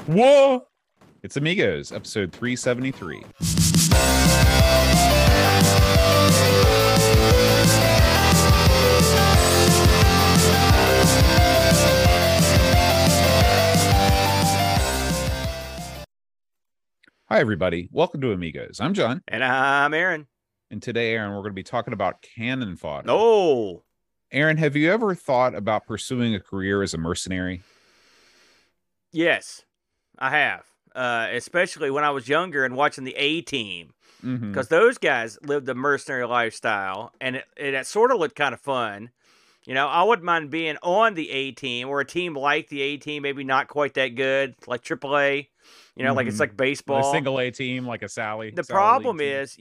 Whoa! It's Amigos, episode 373. Hi, everybody. Welcome to Amigos. I'm John. And I'm Aaron. And today, Aaron, we're going to be talking about cannon fodder. Oh! Aaron, have you ever thought about pursuing a career as a mercenary? Yes, I have. Especially when I was younger and watching the A-Team. Because those guys lived the mercenary lifestyle, and it sort of looked kind of fun. You know, I wouldn't mind being on the A-Team or a team like the A-Team, maybe not quite that good, like AAA. You know, like it's like baseball. A single A team, like a Sally. The problem is,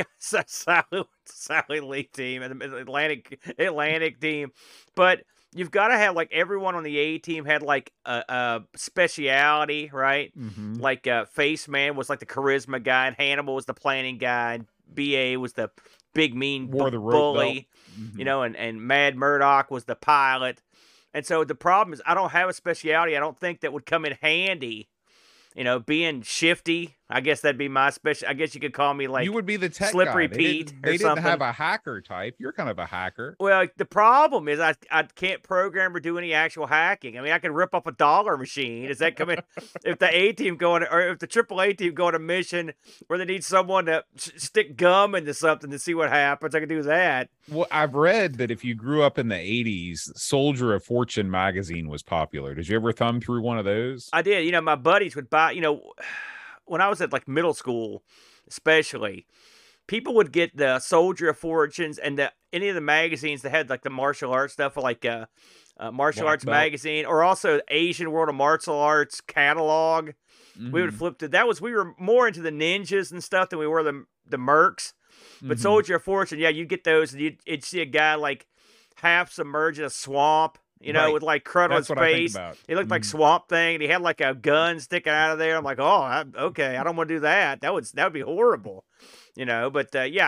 Sally League team and the Atlantic team, but you've got to have like everyone on the A team had like a speciality, right? Like Face Man was like the charisma guy, and Hannibal was the planning guy, and BA was the big mean bully, you know, and Mad Murdock was the pilot. And so the problem is, I don't have a speciality. I don't think that would come in handy. You know, being shifty, I guess that'd be my special. I guess you could call me like you would be the tech Slippery guy. Pete. They didn't something. have a hacker type. You're kind of a hacker. Well, the problem is I can't program or do any actual hacking. I mean, I can rip up a dollar machine. Is that coming? If the A team going, or if the AAA team go on a mission where they need someone to stick gum into something to see what happens, I can do that. Well, I've read that if you grew up in the 80s, Soldier of Fortune magazine was popular. Did you ever thumb through one of those? I did. You know, my buddies would buy, you know, when I was at like middle school, especially, people would get the Soldier of Fortunes and any of the magazines that had like the martial arts stuff, like Martial Arts Magazine, or also Asian World of Martial Arts catalog. We would flip to that. We were more into the ninjas and stuff than we were the mercs. But Soldier of Fortune, yeah, you'd get those, and you'd see a guy like half submerged in a swamp, you know, with like crud on his face. He looked like Swamp Thing, and he had like a gun sticking out of there. I'm like, okay, I don't want to do that. That would be horrible, you know. But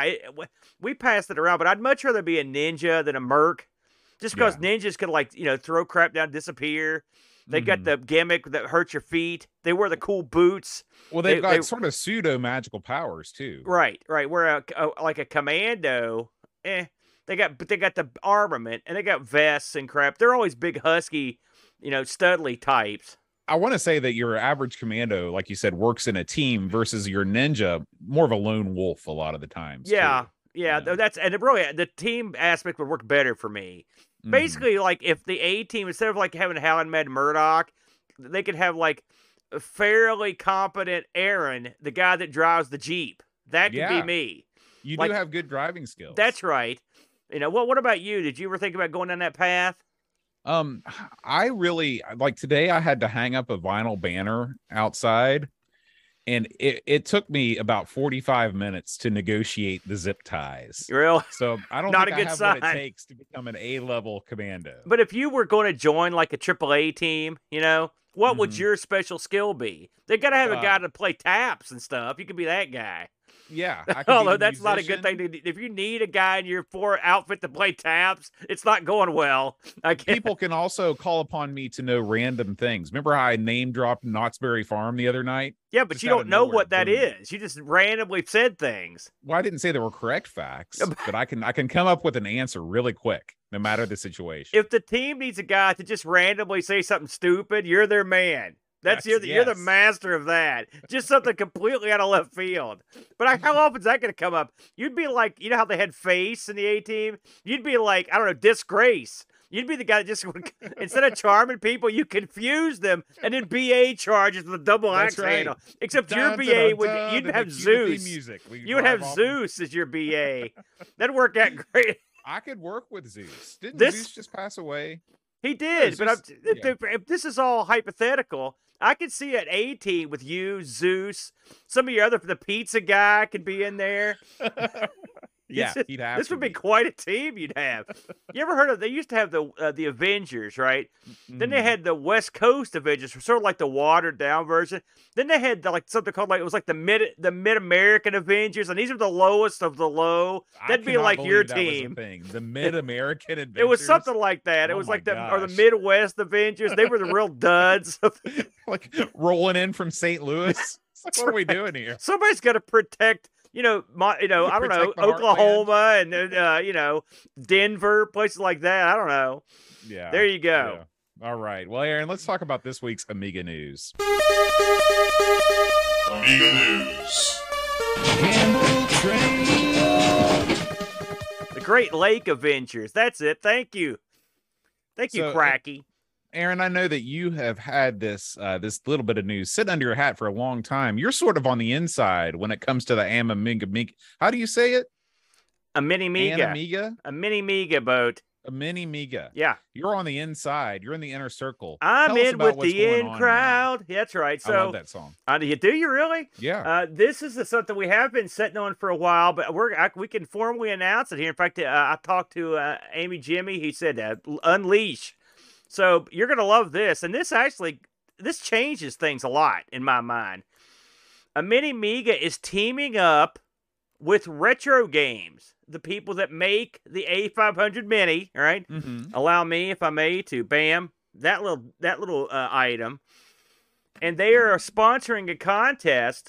we passed it around. But I'd much rather be a ninja than a merc, just because ninjas could like, you know, throw crap down, disappear. They got the gimmick that hurts your feet. They wear the cool boots. Well, they've got sort of pseudo magical powers too. Right. Where like a commando, they got the armament and they got vests and crap. They're always big, husky, you know, studly types. I want to say that your average commando, like you said, works in a team versus your ninja, more of a lone wolf a lot of the times. Yeah. That's, and really the team aspect would work better for me. Basically, like if the A team, instead of like having Hal and Mad Murdock, they could have like a fairly competent Aaron, the guy that drives the Jeep. That could be me. You do have good driving skills. That's right. You know, what about you? Did you ever think about going down that path? I really, like today I had to hang up a vinyl banner outside, and it took me about 45 minutes to negotiate the zip ties. Really? So I don't Not think a good I have sign. what it takes to become an A-level commando. But if you were going to join like a AAA team, you know, what would your special skill be? They got to have a guy to play taps and stuff. You could be that guy. Yeah. Although that's not a good thing if you need a guy in your outfit to play taps, it's not going well. People can also call upon me to know random things. Remember how I name dropped Knott's Berry Farm the other night? Yeah, but you don't know what that is. You just randomly said things. Well, I didn't say they were correct facts, but I can come up with an answer really quick, no matter the situation. If the team needs a guy to just randomly say something stupid, you're their man. You're the master of that. Just something completely out of left field. But how often is that going to come up? You'd be like, you know how they had Face in the A team? You'd be like, I don't know, Disgrace. You'd be the guy that just instead of charming people, you confuse them, and then BA charges with a double axe handle. Except your BA you'd have Zeus. You would have Zeus as your BA. That'd work out great. I could work with Zeus. Didn't Zeus just pass away? He did, but if this is all hypothetical, I could see an A team with you, Zeus, some of your the pizza guy could be in there. Yeah, he'd have This to would be be. quite a team you'd have. You ever heard of? They used to have the Avengers, right? Then they Mhm. had the West Coast Avengers, sort of like the watered down version. Then they had like something called like it was like the Mid American Avengers, and these are the lowest of the low. I That'd be cannot like your believe that was a team. thing. The Mid-American It was Adventures. something like that. It Oh was my like the gosh. Midwest Avengers. They were the real duds. Like rolling in from St. Louis. It's like, what are we doing here? Somebody's got to protect, I don't know, Protect the Oklahoma and Denver, places like that. I don't know. Yeah. There you go. Yeah. All right. Well, Aaron, let's talk about this week's Amiga news. Amiga News. The Great Lake Avengers. That's it. Thank you. Thank you, Cracky. Aaron, I know that you have had this little bit of news sitting under your hat for a long time. You're sort of on the inside when it comes to the Amiga. How do you say it? A mini Miga. Amiga? A mini Miga boat. A mini Miga. Yeah. You're on the inside. You're in the inner circle. I'm in with the in crowd. Yeah, that's right. So, I love that song. Do you really? Yeah. This is something we have been sitting on for a while, but we can formally announce it here. In fact, I talked to Amy Jimmy. He said, unleash. So you're going to love this. And this changes things a lot in my mind. A Mini Miga is teaming up with Retro Games, the people that make the A500 Mini, all right? Mm-hmm. Allow me, if I may, to bam, that little item. And they are sponsoring a contest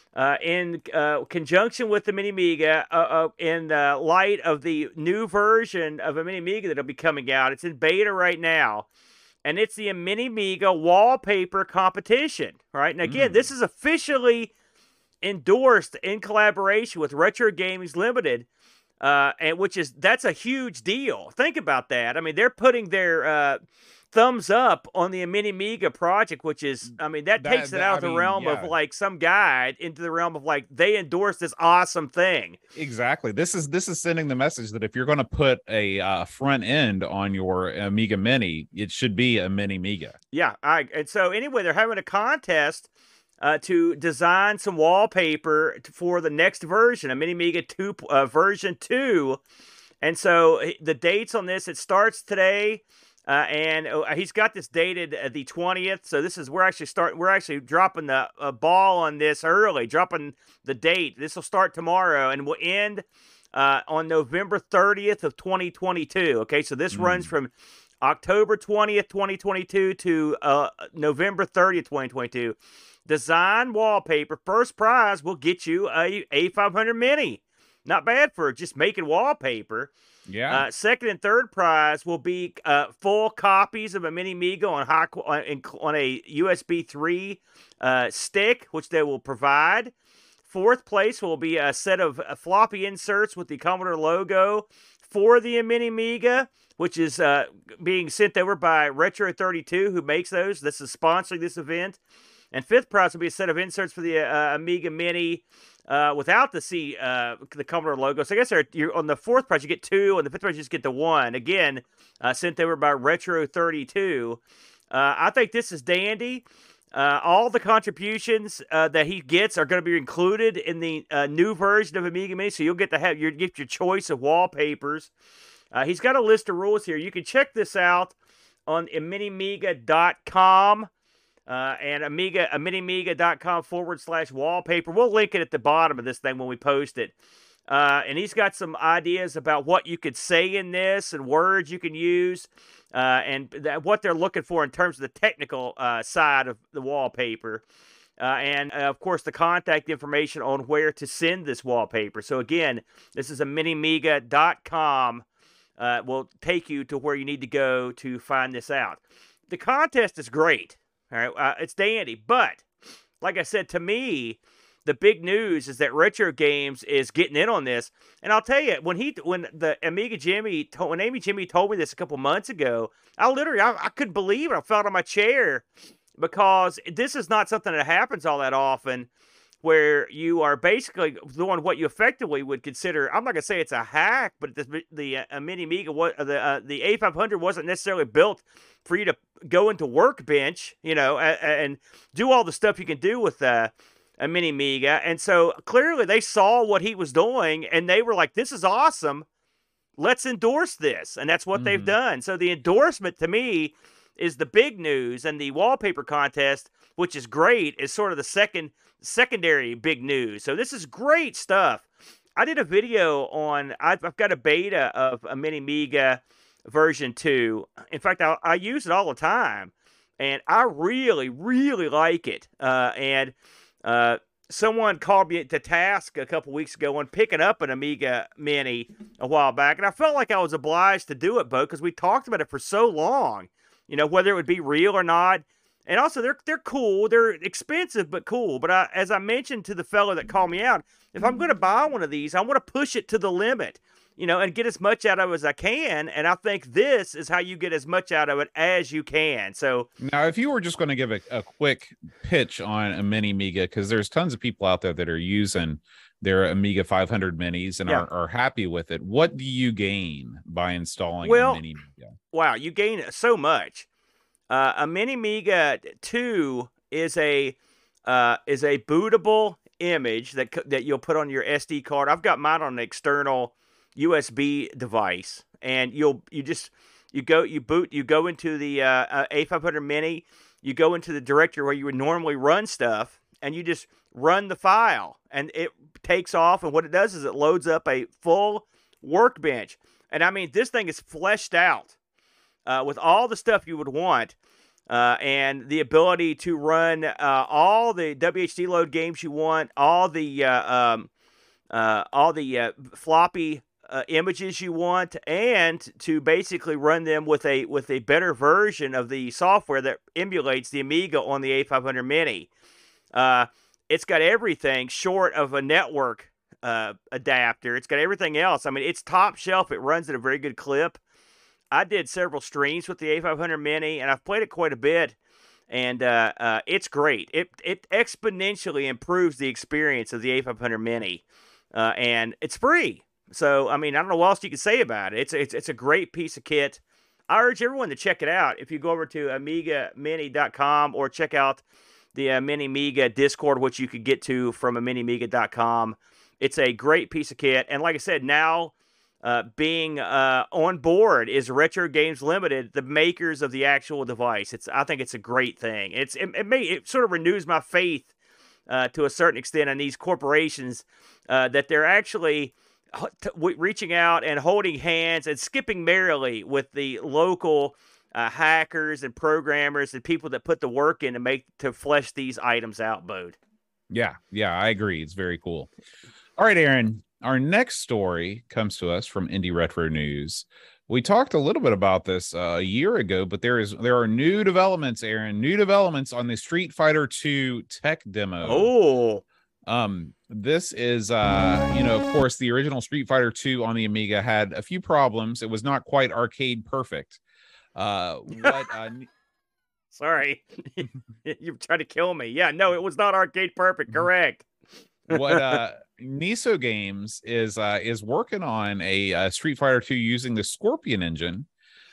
in conjunction with the Mini Miga in light of the new version of a Mini Miga that'll be coming out. It's in beta right now. And it's the Mini Miga wallpaper competition, right? And again, this is officially endorsed in collaboration with Retro Gaming Limited, and that's a huge deal. Think about that. I mean, they're putting their thumbs up on the Mini Miga project, which is, that takes it out of the realm of like some guy into the realm of like they endorse this awesome thing. Exactly. This is sending the message that if you're going to put a front end on your Amiga Mini, it should be a Mini Miga. Yeah. And so anyway, they're having a contest to design some wallpaper for the next version, a Mini Miga 2 version 2. And so the dates on this, it starts today. And he's got this dated the 20th. So we're actually dropping the ball on this early, dropping the date. This will start tomorrow and will end on November 30th of 2022. Okay, so this runs from October 20th, 2022 to November 30th, 2022. Design wallpaper. First prize will get you a A500 Mini. Not bad for just making wallpaper. Yeah. Second and third prize will be full copies of a Mini Miga on a USB 3 stick, which they will provide. Fourth place will be a set of floppy inserts with the Commodore logo for the Mini Miga, which is being sent over by Retro32, who makes those. This is sponsoring this event. And fifth prize will be a set of inserts for the Amiga Mini without the Commodore logo. So I guess you're on the fourth prize, you get 2, and the fifth prize, you just get the 1. Again, sent over by Retro32. I think this is dandy. All the contributions that he gets are going to be included in the new version of Amiga Mini, so you'll get your choice of wallpapers. He's got a list of rules here. You can check this out on minimiga.com. And minimiga.com/wallpaper. We'll link it at the bottom of this thing when we post it. And he's got some ideas about what you could say in this and words you can use and what they're looking for in terms of the technical side of the wallpaper. And, of course, the contact information on where to send this wallpaper. So, again, this is minimiga.com. Will take you to where you need to go to find this out. The contest is great. All right, it's dandy, but like I said, to me, the big news is that Retro Games is getting in on this. And I'll tell you, when Amy Jimmy told me this a couple months ago, I couldn't believe it. I fell out of my chair because this is not something that happens all that often, where you are basically doing what you effectively would consider. I'm not gonna say it's a hack, but the Mini Miga, the A500 wasn't necessarily built for you to go into Workbench, and do all the stuff you can do with a Mini Amiga. And so clearly they saw what he was doing and they were like, this is awesome. Let's endorse this. And that's what they've done. So the endorsement to me is the big news, and the wallpaper contest, which is great, is sort of the secondary big news. So this is great stuff. I did a video on, I've got a beta of a Mini Amiga version 2. In fact, I use it all the time, and I really, really like it. Someone called me to task a couple weeks ago on picking up an Amiga Mini a while back, and I felt like I was obliged to do it, Bo, because we talked about it for so long, whether it would be real or not. And also, they're cool. They're expensive, but cool. But as I mentioned to the fellow that called me out, if I'm going to buy one of these, I want to push it to the limit, and get as much out of it as I can. And I think this is how you get as much out of it as you can. So now, if you were just going to give a quick pitch on a Mini Amiga, because there's tons of people out there that are using their Amiga 500 minis and are happy with it. What do you gain by installing a Mini Amiga? Wow, you gain so much. A Mini Amiga 2 is a bootable image that you'll put on your SD card. I've got mine on an external USB device, and you go into the A500 Mini, you go into the directory where you would normally run stuff, and you just run the file, and it takes off, and what it does is it loads up a full workbench. And I mean, this thing is fleshed out with all the stuff you would want, and the ability to run all the WHD load games you want, all the floppy images you want, and to basically run them with a better version of the software that emulates the Amiga on the A500 Mini. It's got everything short of a network adapter. It's got everything else. I mean, it's top shelf. It runs at a very good clip. I did several streams with the A500 Mini, and I've played it quite a bit, and it's great. It exponentially improves the experience of the A500 Mini, and it's free. So, I mean, I don't know what else you can say about it. It's a great piece of kit. I urge everyone to check it out. If you go over to AmigaMini.com or check out the Mini Amiga Discord, which you could get to from AminiAmiga.com. It's a great piece of kit. And like I said, now being on board is Retro Games Limited, the makers of the actual device. I think it's a great thing. It sort of renews my faith to a certain extent in these corporations that they're actually reaching out and holding hands and skipping merrily with the local hackers and programmers and people that put the work in to flesh these items out, Bode. Yeah, I agree. It's very cool. All right, Aaron, our next story comes to us from Indie Retro News. We talked a little bit about this a year ago, but there are new developments, Aaron, on the Street Fighter II tech demo. This is of course, the original Street Fighter II on the Amiga had a few problems. It was not quite arcade perfect. Sorry, you're trying to kill me. Yeah, no, it was not arcade perfect. Correct. What Niso Games is working on a Street Fighter II using the Scorpion engine.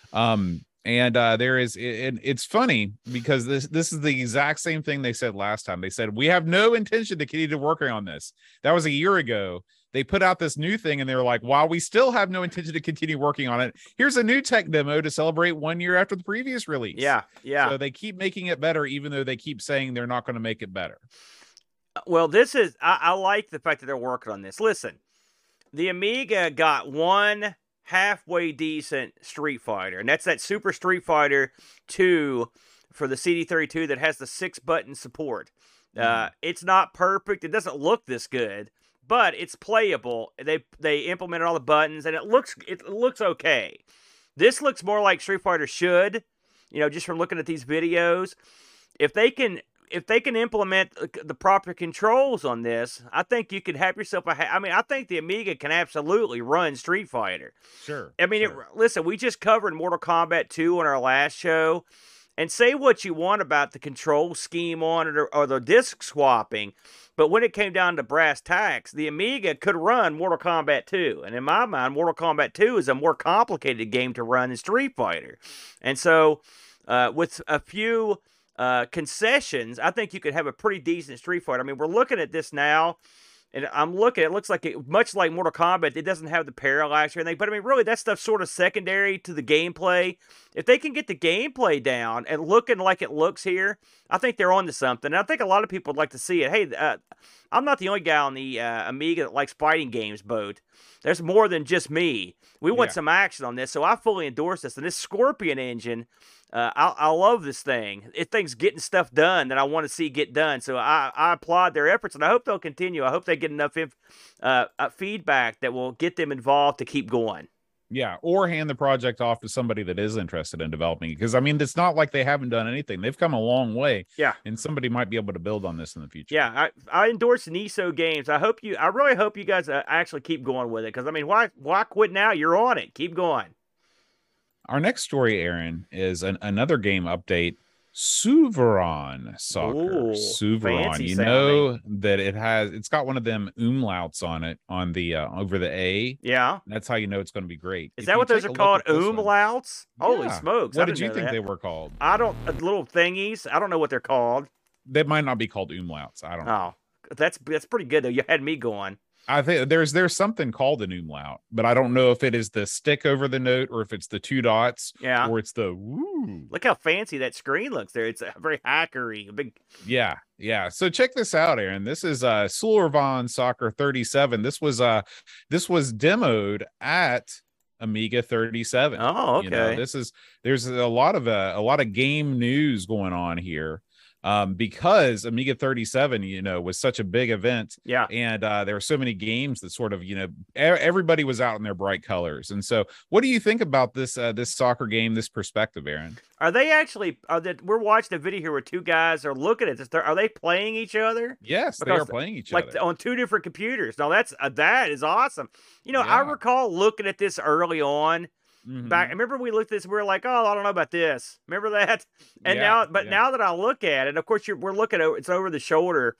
It's funny because this is the exact same thing they said last time. They said, we have no intention to continue working on this. That was a year ago. They put out this new thing and they were like, while we still have no intention to continue working on it, here's a new tech demo to celebrate 1 year after the previous release. Yeah. So they keep making it better, even though they keep saying they're not going to make it better. Well, I like the fact that they're working on this. Listen, the Amiga got one halfway decent Street Fighter, and that's that Super Street Fighter 2 for the CD32 that has the 6-button support. It's not perfect. It doesn't look this good, but it's playable. They implemented all the buttons, and it looks okay. This looks more like Street Fighter should, just from looking at these videos. If they can implement the proper controls on this, I think you could have yourself I think the Amiga can absolutely run Street Fighter. Sure. I mean, listen, we just covered Mortal Kombat 2 on our last show, and say what you want about the control scheme on it or the disc swapping, but when it came down to brass tacks, the Amiga could run Mortal Kombat 2. And in my mind, Mortal Kombat 2 is a more complicated game to run than Street Fighter. And so, with a few concessions, I think you could have a pretty decent Street Fighter. I mean, we're looking at this now, and I'm looking. It looks like much like Mortal Kombat. It doesn't have the parallax or anything, but I mean, really, that stuff's sort of secondary to the gameplay. If they can get the gameplay down and looking like it looks here, I think they're onto something. And I think a lot of people would like to see it. Hey, I'm not the only guy on the Amiga that likes fighting games, Boat. There's more than just me. We want some action on this, so I fully endorse this. And this Scorpion engine, I love this thing. It thing's getting stuff done that I want to see get done. So I applaud their efforts, and I hope they'll continue. I hope they get enough feedback that will get them involved to keep going. Yeah, or hand the project off to somebody that is interested in developing it. Because, I mean, it's not like they haven't done anything. They've come a long way. Yeah. And somebody might be able to build on this in the future. Yeah, I endorse NISO Games. I really hope you guys actually keep going with it. Because, I mean, why quit now? You're on it. Keep going. Our next story, Aaron, is another game update. Suveron Soccer. Ooh, Suveron. You know that it's got one of them umlauts on it on the over the A. Yeah. That's how you know it's going to be great. Is that what those are called? Umlauts? Holy Yeah. smokes. What did you think they were called? Little thingies. I don't know what they're called. They might not be called umlauts. I don't know. Oh, that's pretty good though. You had me going. I think there's something called an umlaut, but I don't know if it is the stick over the note or if it's the two dots, or it's the woo. Look how fancy that screen looks there. It's very hackery, big. Yeah. So check this out, Aaron. This is Suveron Soccer 37. This was demoed at Amiga 37. Oh, okay. You know, there's a lot of game news going on here. Because Amiga 37, you know, was such a big event. Yeah. And there were so many games that sort of, you know, everybody was out in their bright colors. And so what do you think about this soccer game, this perspective, Aaron? Are they actually, we're watching a video here where two guys are looking at this. Are they playing each other? Yes, they are playing each other. Like on two different computers. Now that is awesome. You know, I recall looking at this early on. Back, I remember we looked at this, we were like, oh, I don't know about this. Remember that? And now that I look at it, of course, we're looking at it's over the shoulder.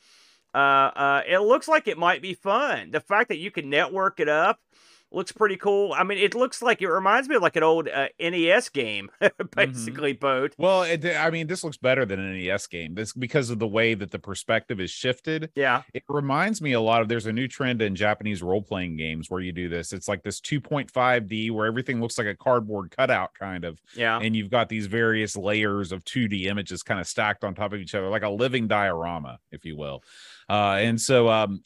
It looks like it might be fun. The fact that you can network it up looks pretty cool. I mean, it looks like, it reminds me of like an old NES game, basically, Boat. Well, I mean, this looks better than an NES game. This because of the way that the perspective is shifted. Yeah. It reminds me a lot of, there's a new trend in Japanese role-playing games where you do this. It's like this 2.5D where everything looks like a cardboard cutout kind of. Yeah. And you've got these various layers of 2D images kind of stacked on top of each other, like a living diorama, if you will. And so I'm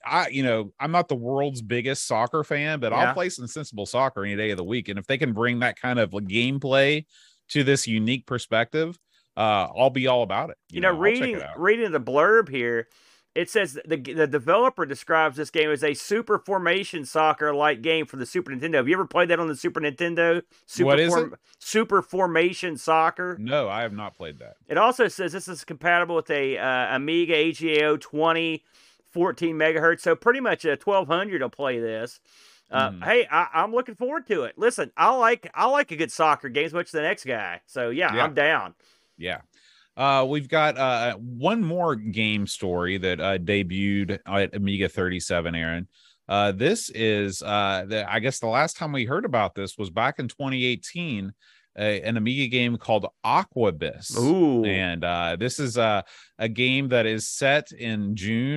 not the world's biggest soccer fan, but I'll play some sensible soccer any day of the week. And if they can bring that kind of gameplay to this unique perspective, I'll be all about it. You know, reading the blurb here, it says the developer describes this game as a super formation soccer-like game for the Super Nintendo. Have you ever played that on the Super Nintendo? What is it? Super Formation Soccer. No, I have not played that. It also says this is compatible with a Amiga AGAO 20, 14 megahertz. So pretty much a 1200 will play this. Hey, I'm looking forward to it. Listen, I like a good soccer game as much as the next guy. So yeah. I'm down. Yeah. We've got one more game story that debuted at Amiga 37, Aaron. This is I guess the last time we heard about this was back in 2018, an Amiga game called Aquabis. Ooh. And this is a game that is set in June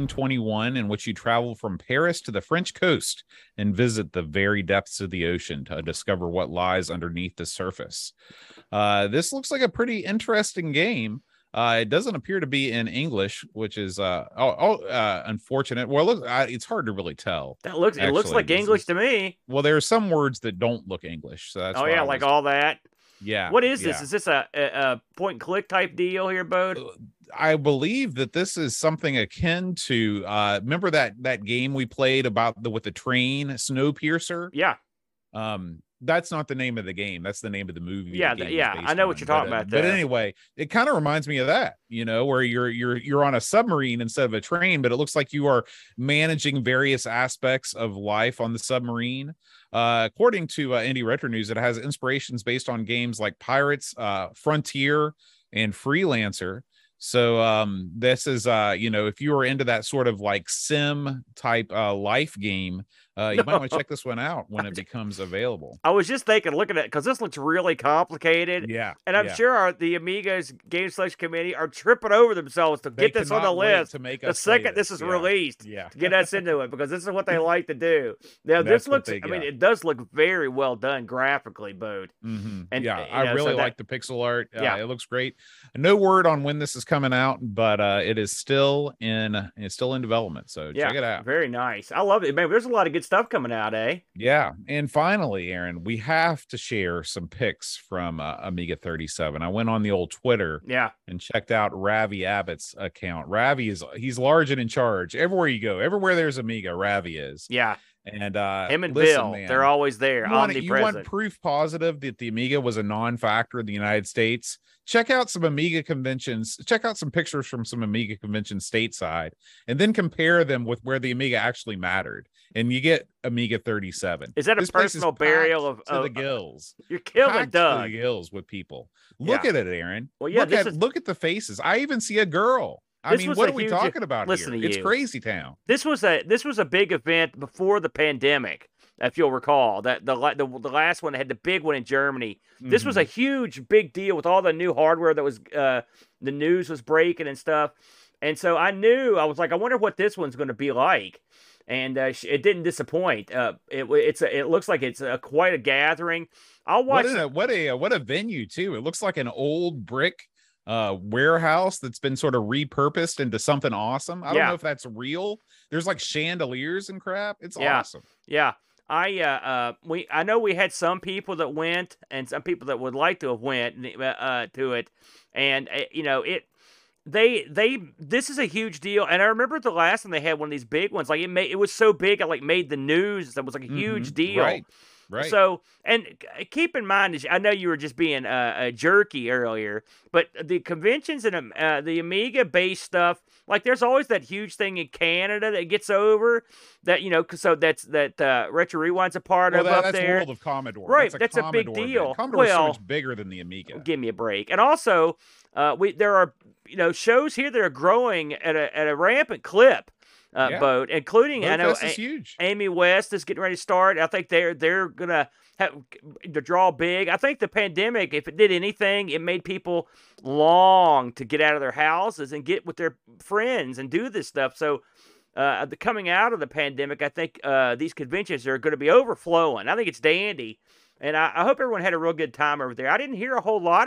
1821, in which you travel from Paris to the French coast and visit the very depths of the ocean to discover what lies underneath the surface. This looks like a pretty interesting game. It doesn't appear to be in English, which is unfortunate. Well, look, it's hard to really tell. It looks like English to me. Well, there are some words that don't look English, so that's like all that. Yeah. What is this? Is this a point and click type deal here, Bode? I believe that this is something akin to remember that game we played with the train, Snowpiercer? Yeah. That's not the name of the game. That's the name of the movie. Yeah, I know what you're talking about. But anyway, it kind of reminds me of that, you know, where you're on a submarine instead of a train, but it looks like you are managing various aspects of life on the submarine. According to Indie Retro News, it has inspirations based on games like Pirates, Frontier, and Freelancer. So this is if you were into that sort of like sim type life game, you might want to check this one out when it becomes available. I was just thinking, looking at it, because this looks really complicated. Yeah. And I'm sure the Amiga's Game Selection Committee are tripping over themselves to get this on the list to make the us play second this is released. Yeah. To get us into it, because this is what they like to do. Now, this looks, I mean, it does look very well done graphically, Bode. Mm-hmm. And yeah, I really like the pixel art. Yeah. It looks great. No word on when this is coming out, but it is still in development. So check it out. Very nice. I love it. Man, there's a lot of good stuff coming out, eh? Yeah. And finally, Aaron, we have to share some pics from Amiga 37. I went on the old Twitter and checked out Ravi Abbott's account. Ravi he's large and in charge. Everywhere you go, everywhere there's Amiga, Ravi is. Yeah. And him and Bill, man, they're always there. You want proof positive that the Amiga was a non-factor in the United States? Check out some Amiga conventions. Check out some pictures from some Amiga conventions stateside, and then compare them with where the Amiga actually mattered. And you get Amiga 37. Is that a personal burial of the gills? You're killing Doug. To the gills with people. Look at it, Aaron. Well, yeah, look at the faces. I even see a girl. I mean, what are we talking about here? It's crazy town. This was a big event before the pandemic, if you'll recall. That the last one had the big one in Germany. Mm-hmm. This was a huge, big deal with all the new hardware that was the news was breaking and stuff. And so I was like, I wonder what this one's going to be like. And it didn't disappoint. It looks like it's quite a gathering. I'll watch. What a venue too. It looks like an old brick warehouse that's been sort of repurposed into something awesome. I don't know if that's real. There's like chandeliers and crap. It's awesome. Yeah. I know we had some people that went and some people that would like to have went to it, and this is a huge deal. And I remember the last time they had one of these big ones, like it was so big it like made the news. It was like a huge deal. Right. So, and keep in mind, I know you were just being jerky earlier, but the conventions and the Amiga-based stuff, like there's always that huge thing in Canada that gets over that, so that Retro Rewind's a part of up there. That's World of Commodore. Right, that's a big deal. Commodore's so much bigger than the Amiga. Give me a break. And also, there are shows here that are growing at a rampant clip. Boat, including I know Amy West is getting ready to start. I think they're gonna have to draw big. I think the pandemic, if it did anything, it made people long to get out of their houses and get with their friends and do this stuff. So coming out of the pandemic, I think these conventions are going to be overflowing. I think it's dandy, and I hope everyone had a real good time over there. I didn't hear a whole lot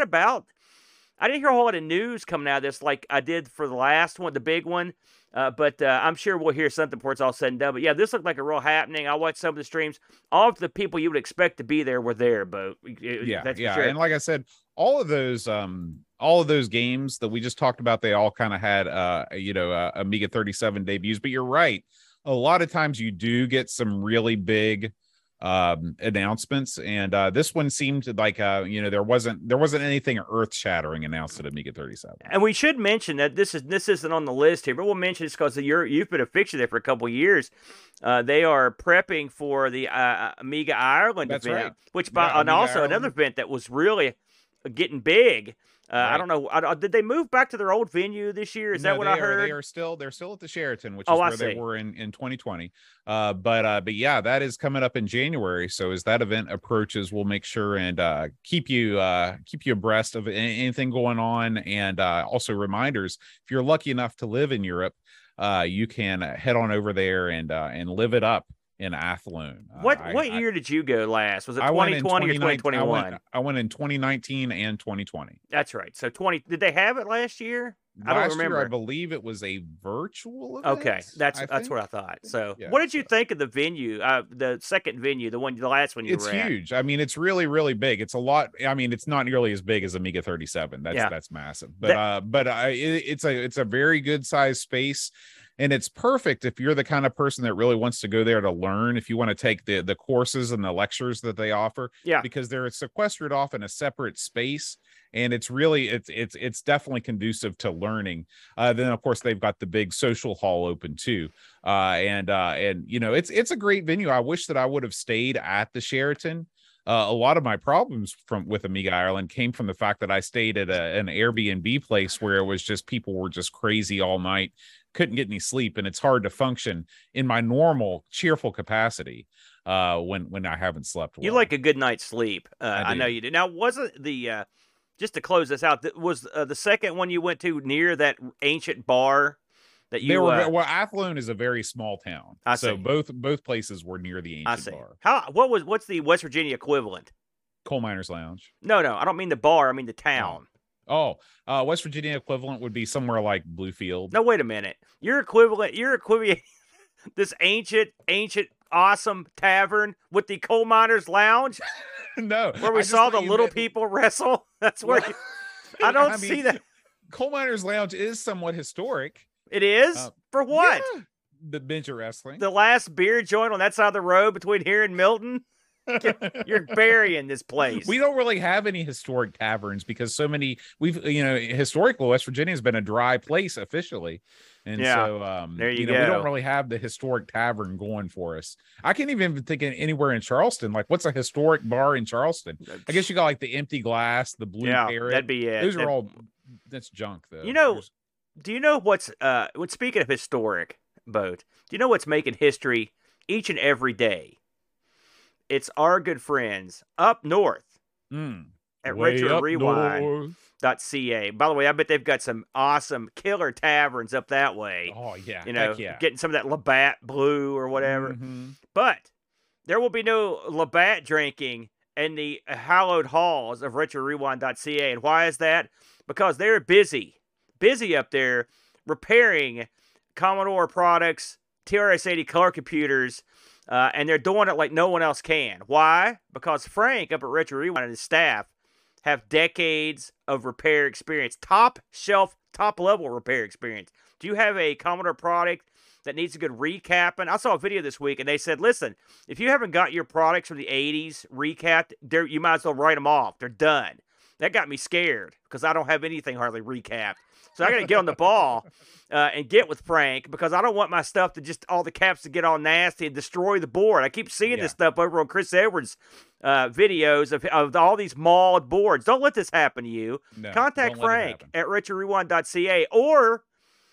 of news coming out of this like I did for the last one, the big one. But I'm sure we'll hear something before it's all said and done. But yeah, this looked like a real happening. I watched some of the streams. All of the people you would expect to be there were there, Bo. That's for sure. And like I said, all of those games that we just talked about, they all kind of had Amiga 37 debuts. But you're right. A lot of times you do get some really big announcements, and this one seemed like there wasn't anything earth-shattering announced at Amiga 37. And we should mention that this isn't on the list here, but we'll mention this because you've been a fixture there for a couple of years. They are prepping for the Amiga Ireland event, right. Which also another event that was really getting big. Right. I don't know. Did they move back to their old venue this year? Is that what I heard? They're still at the Sheraton, which is where they were in 2020. But yeah, that is coming up in January. So as that event approaches, we'll make sure and keep you abreast of anything going on, and also reminders. If you're lucky enough to live in Europe, you can head on over there and live it up in Athlone. What year did you go last? Was it 2020 or 2021? I went in 2019 and 2020. That's right. So did they have it last year? I don't remember. Year, I believe it was a virtual event. Okay, that's what I thought. So, what did you think of the venue? The second venue, the last one you were at? It's huge. I mean, it's really, really big. It's a lot. I mean, it's not nearly as big as Amiga 37. That's massive. But it's a very good size space. And it's perfect if you're the kind of person that really wants to go there to learn, if you want to take the courses and the lectures that they offer, because they're sequestered off in a separate space. And it's really, it's definitely conducive to learning. Then of course they've got the big social hall open too. And it's a great venue. I wish that I would have stayed at the Sheraton. a lot of my problems with Amiga Ireland came from the fact that I stayed at an Airbnb place where it was just people were just crazy all night, couldn't get any sleep, and it's hard to function in my normal cheerful capacity when I haven't slept well. You like a good night's sleep. I I know do. you do. Now, wasn't just to close this out, was the second one you went to near that ancient bar that you Well, Athlone is a very small town, I so see. both places were near the I ancient see. bar. What's the West Virginia equivalent? Coal Miners Lounge. No, I don't mean the bar. I mean the town. West Virginia equivalent would be somewhere like Bluefield. No, wait a minute. You're equivalent. This ancient, awesome tavern with the Coal Miners Lounge, No, where we I just saw the thought you little meant- people wrestle. That's where Well, I don't I mean, see that. Coal Miners Lounge is somewhat historic. It is for what? Yeah, the Benja wrestling. The last beer joint on that side of the road between here and Milton. You're burying this place. We don't really have any historic taverns because so many historically West Virginia has been a dry place officially. And Yeah, so there you we go. don't really have the historic tavern going for us. I can't even think of anywhere in Charleston. Like, what's a historic bar in Charleston? I guess you got like the Empty Glass, the Blue Parrot. that'd be it. Those are all that's junk though. Do you know what's when speaking of historic, Boat, do you know what's making history each and every day? It's our good friends up north at Way Retro up Rewind. north. .ca. By the way, I bet they've got some awesome killer taverns up that way. Oh yeah, You know, heck yeah. getting some of that Labatt Blue or whatever. Mhm. But there will be no Labatt drinking in the hallowed halls of RetroRewind.ca. And why is that? Because they're busy up there repairing Commodore products, TRS-80 color computers, and they're doing it like no one else can. Why? Because Frank up at Retro Rewind and his staff have decades of repair experience, top shelf, top level repair experience. Do you have a Commodore product that needs a good recapping? I saw a video this week and they said, listen, if you haven't got your products from the 80s recapped, you might as well write them off. They're done. That got me scared because I don't have anything hardly recapped. So I got to get on the ball and get with Frank because I don't want my stuff to just all the caps to get all nasty and destroy the board. I keep seeing this stuff over on Chris Edwards' videos of all these mauled boards. Don't let this happen to you. No, Contact don't let it Frank happen. at retrorewind.ca or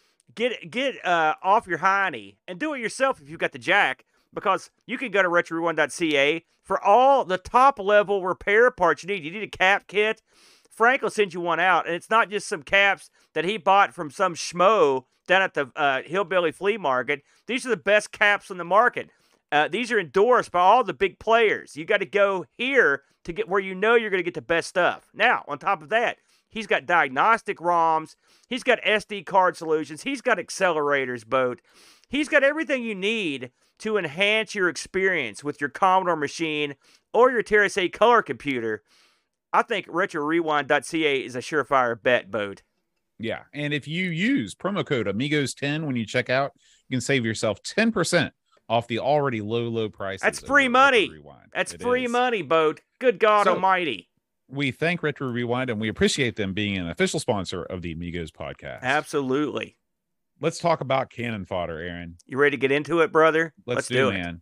get off your hiney and do it yourself if you've got the jack because you can go to retrorewind.ca for all the top level repair parts you need. You need a cap kit. Frank will send you one out, and it's not just some caps that he bought from some schmo down at the Hillbilly Flea Market. These are the best caps on the market. These are endorsed by all the big players. You got to go here to get where you know you're going to get the best stuff. Now, on top of that, he's got diagnostic ROMs. He's got SD card solutions. He's got accelerators, Boat. He's got everything you need to enhance your experience with your Commodore machine or your TRS-80 color computer. I think RetroRewind.ca is a surefire bet, Boat. Yeah, and if you use promo code Amigos10 when you check out, you can save yourself 10% off the already low prices. That's free money. That's free money, Boat. Good God Almighty. We thank Retro Rewind and we appreciate them being an official sponsor of the Amigos podcast. Absolutely. Let's talk about cannon fodder, Aaron. You ready to get into it, brother? Let's do it, man.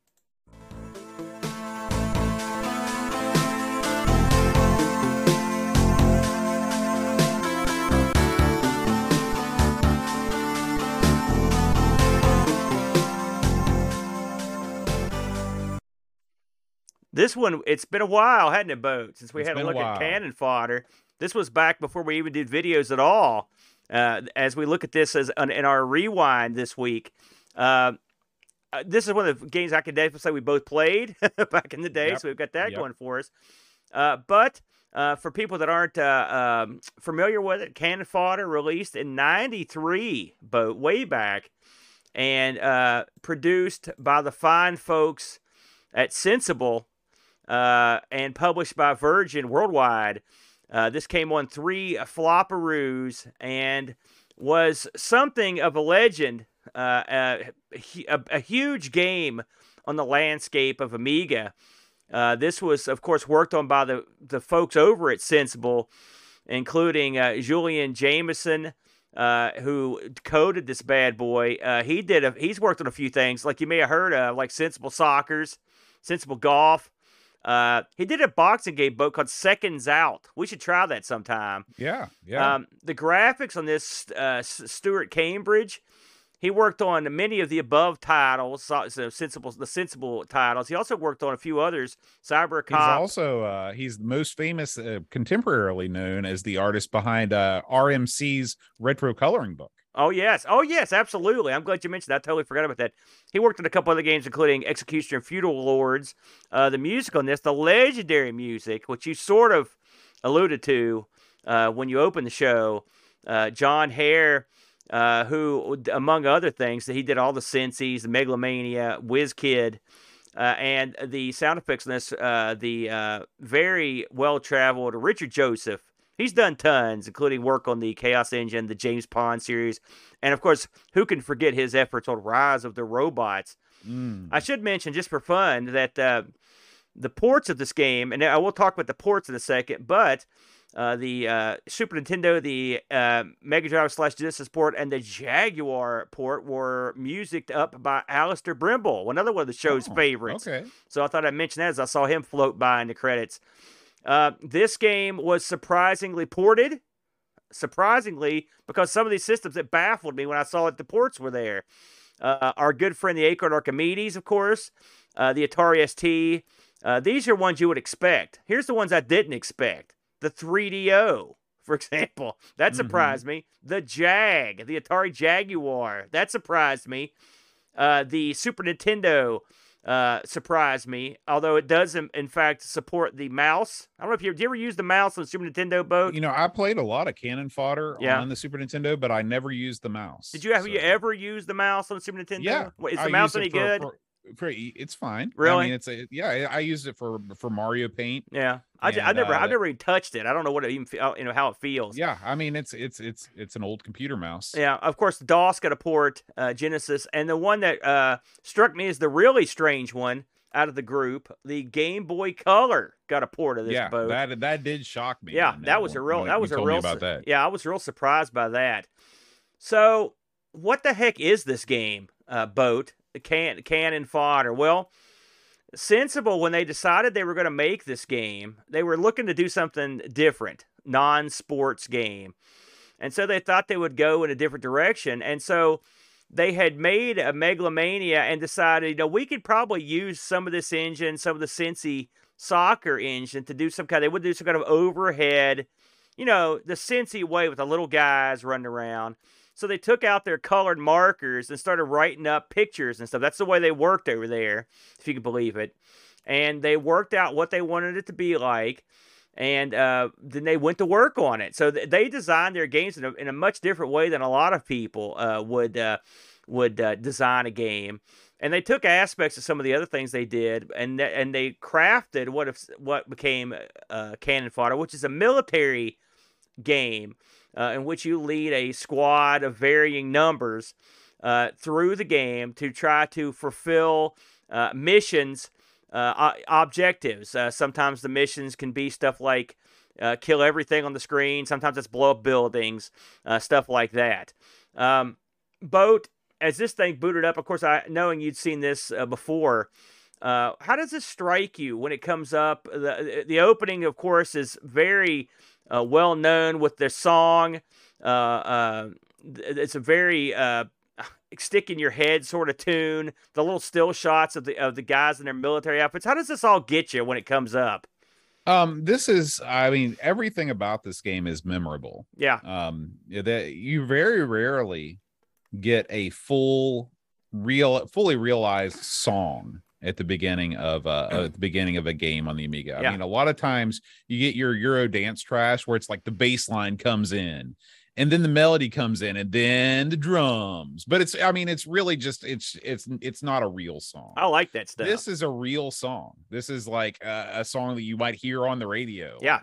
This one, it's been a while, hadn't it, Boat, since we It's had a been a look at while. cannon fodder. This was back before we even did videos at all. As we look at this in our rewind this week, this is one of the games I can definitely say we both played back in the day, Yep. so we've got that Yep. going for us. But for people that aren't familiar with it, Cannon Fodder released in '93, Boat, way back, and produced by the fine folks at Sensible and published by Virgin Worldwide. This came on 3 flopperoos and was something of a legend, a huge game on the landscape of Amiga. This was, of course, worked on by the folks over at Sensible, including Julian Jameson, who coded this bad boy. He's worked on a few things, like you may have heard of, like Sensible Soccers, Sensible Golf. He did a boxing game boat called Seconds Out. We should try that sometime. Yeah. The graphics on this Stuart Cambridge, he worked on many of the above titles, so the sensible titles. He also worked on a few others. Cyber He's Cop. also he's most famous, contemporarily known as the artist behind RMC's retro coloring book. Oh yes, absolutely. I'm glad you mentioned that. I totally forgot about that. He worked on a couple other games, including Executioner and Feudal Lords. The music on this, the legendary music, which you sort of alluded to when you opened the show. John Hare, who, among other things, he did all the Cincy's, the Megalomania, WizKid, and the sound effects on this, the very well-traveled Richard Joseph. He's done tons, including work on the Chaos Engine, the James Pond series, and of course, who can forget his efforts on Rise of the Robots? I should mention, just for fun, that the ports of this game, and I will talk about the ports in a second, but the Super Nintendo, the Mega Drive / Genesis port, and the Jaguar port were musiced up by Alistair Brimble, another one of the show's favorites. Okay. So I thought I'd mention that as I saw him float by in the credits. This game was surprisingly ported. Surprisingly, because some of these systems, it baffled me when I saw that the ports were there. Our good friend, the Acorn Archimedes, of course. The Atari ST. These are ones you would expect. Here's the ones I didn't expect. The 3DO, for example. That surprised me. The Jag, the Atari Jaguar. That surprised me. The Super Nintendo surprised me, although it does in fact support the mouse. I don't know if did you ever use the mouse on the Super Nintendo boat? You know, I played a lot of Cannon Fodder on the Super Nintendo, but I never used the mouse. Did you ever use the mouse on the Super Nintendo? Yeah. Is the mouse any good? It's fine. Really? I mean, I used it for Mario Paint. Yeah. I've never even touched it. I don't know what it even how it feels. Yeah, I mean it's an old computer mouse. Yeah, of course DOS got a port, Genesis, and the one that struck me as the really strange one out of the group, the Game Boy Color got a port of this boat. That did shock me. Yeah, I was real surprised by that. So, what the heck is this game, boat? Cannon Fodder. Well, Sensible, when they decided they were going to make this game, they were looking to do something different, non-sports game. And so they thought they would go in a different direction. And so they had made a Megalomania and decided, we could probably use some of this engine, some of the Cincy soccer engine to do they would do some kind of overhead, the Cincy way with the little guys running around. So they took out their colored markers and started writing up pictures and stuff. That's the way they worked over there, if you can believe it. And they worked out what they wanted it to be like, and then they went to work on it. So they designed their games in a much different way than a lot of people would design a game. And they took aspects of some of the other things they did, and they crafted what became Cannon Fodder, which is a military game. In which you lead a squad of varying numbers through the game to try to fulfill missions, objectives. Sometimes the missions can be stuff like kill everything on the screen. Sometimes it's blow up buildings, stuff like that. Boat, as this thing booted up, of course, knowing you'd seen this before, how does this strike you when it comes up? The opening, of course, is very well known with their song. It's a very stick in your head sort of tune. The little still shots of the guys in their military outfits. How does this all get you when it comes up? Everything about this game is memorable. Yeah. That you very rarely get a fully realized song at the beginning of a game on the Amiga. I mean, a lot of times you get your Euro dance trash where it's like the bass line comes in and then the melody comes in and then the drums. But it's really just it's not a real song. I like that stuff. This is a real song. This is like a song that you might hear on the radio. Yeah.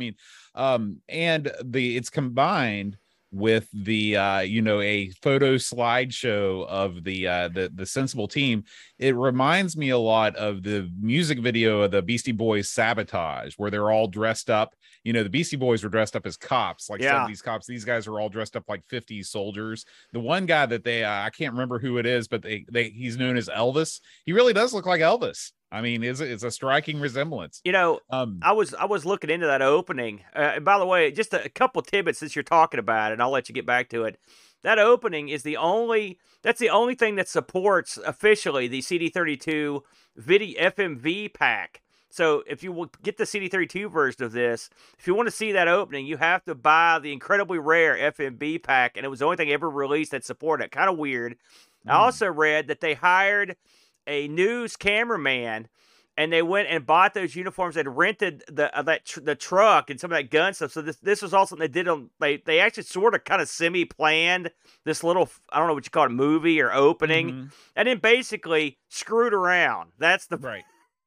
It's combined with the a photo slideshow of the Sensible team. It reminds me a lot of the music video of the Beastie Boys Sabotage, where they're all dressed up. The Beastie Boys were dressed up as cops, like 70s cops. These guys are all dressed up like 50s soldiers. The one guy that they I can't remember who it is, but he's known as Elvis. He really does look like Elvis. I mean, it's a striking resemblance. You know, Um, I was looking into that opening. And by the way, just a couple tidbits since you're talking about it, and I'll let you get back to it. That opening is that's the only thing that supports officially the CD32 video FMV pack. So if you get the CD32 version of this, if you want to see that opening, you have to buy the incredibly rare FMV pack, and it was the only thing ever released that supported it. Kind of weird. I also read that they hired a news cameraman, and they went and bought those uniforms and rented the truck and some of that gun stuff. So this was also something they did on. They actually sort of kind of semi-planned this little, I don't know what you call it, movie or opening, and then basically screwed around. That's the right.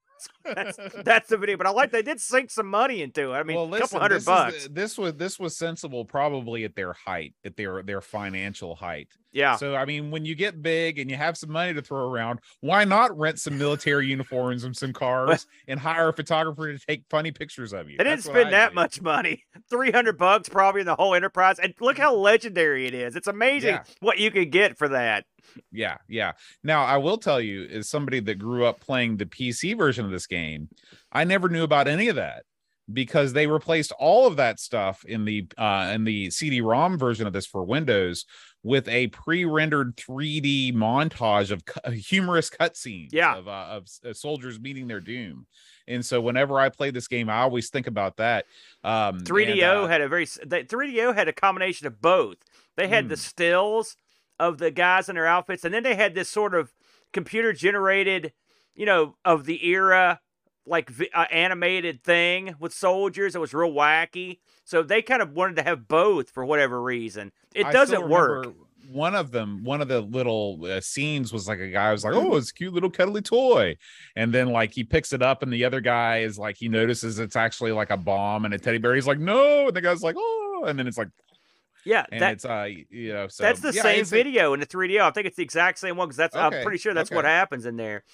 that's the video. But I like they did sink some money into it. I mean, a couple $100. This was sensible, probably at their height, at their financial height. Yeah. So I mean, when you get big and you have some money to throw around, why not rent some military uniforms and some cars and hire a photographer to take funny pictures of you? They didn't spend that much money. $300 probably in the whole enterprise. And look how legendary it is. It's amazing what you could get for that. Yeah. Now, I will tell you, as somebody that grew up playing the PC version of this game, I never knew about any of that because they replaced all of that stuff in the CD-ROM version of this for Windows with a pre-rendered 3D montage of humorous cutscenes of soldiers meeting their doom. And so whenever I play this game, I always think about that. 3DO had a combination of both. They had the stills of the guys in their outfits, and then they had this sort of computer generated, of the era, like animated thing with soldiers. It was real wacky. So they kind of wanted to have both for whatever reason. It doesn't work. One of the little scenes was like a guy was like, "Oh, it's a cute little cuddly toy," and then like he picks it up, and the other guy is like, he notices it's actually like a bomb and a teddy bear. He's like, "No," and the guy's like, "Oh," and then it's like. Yeah, and it's so that's the same video in the 3DO. I think it's the exact same one because I'm pretty sure that's what happens in there.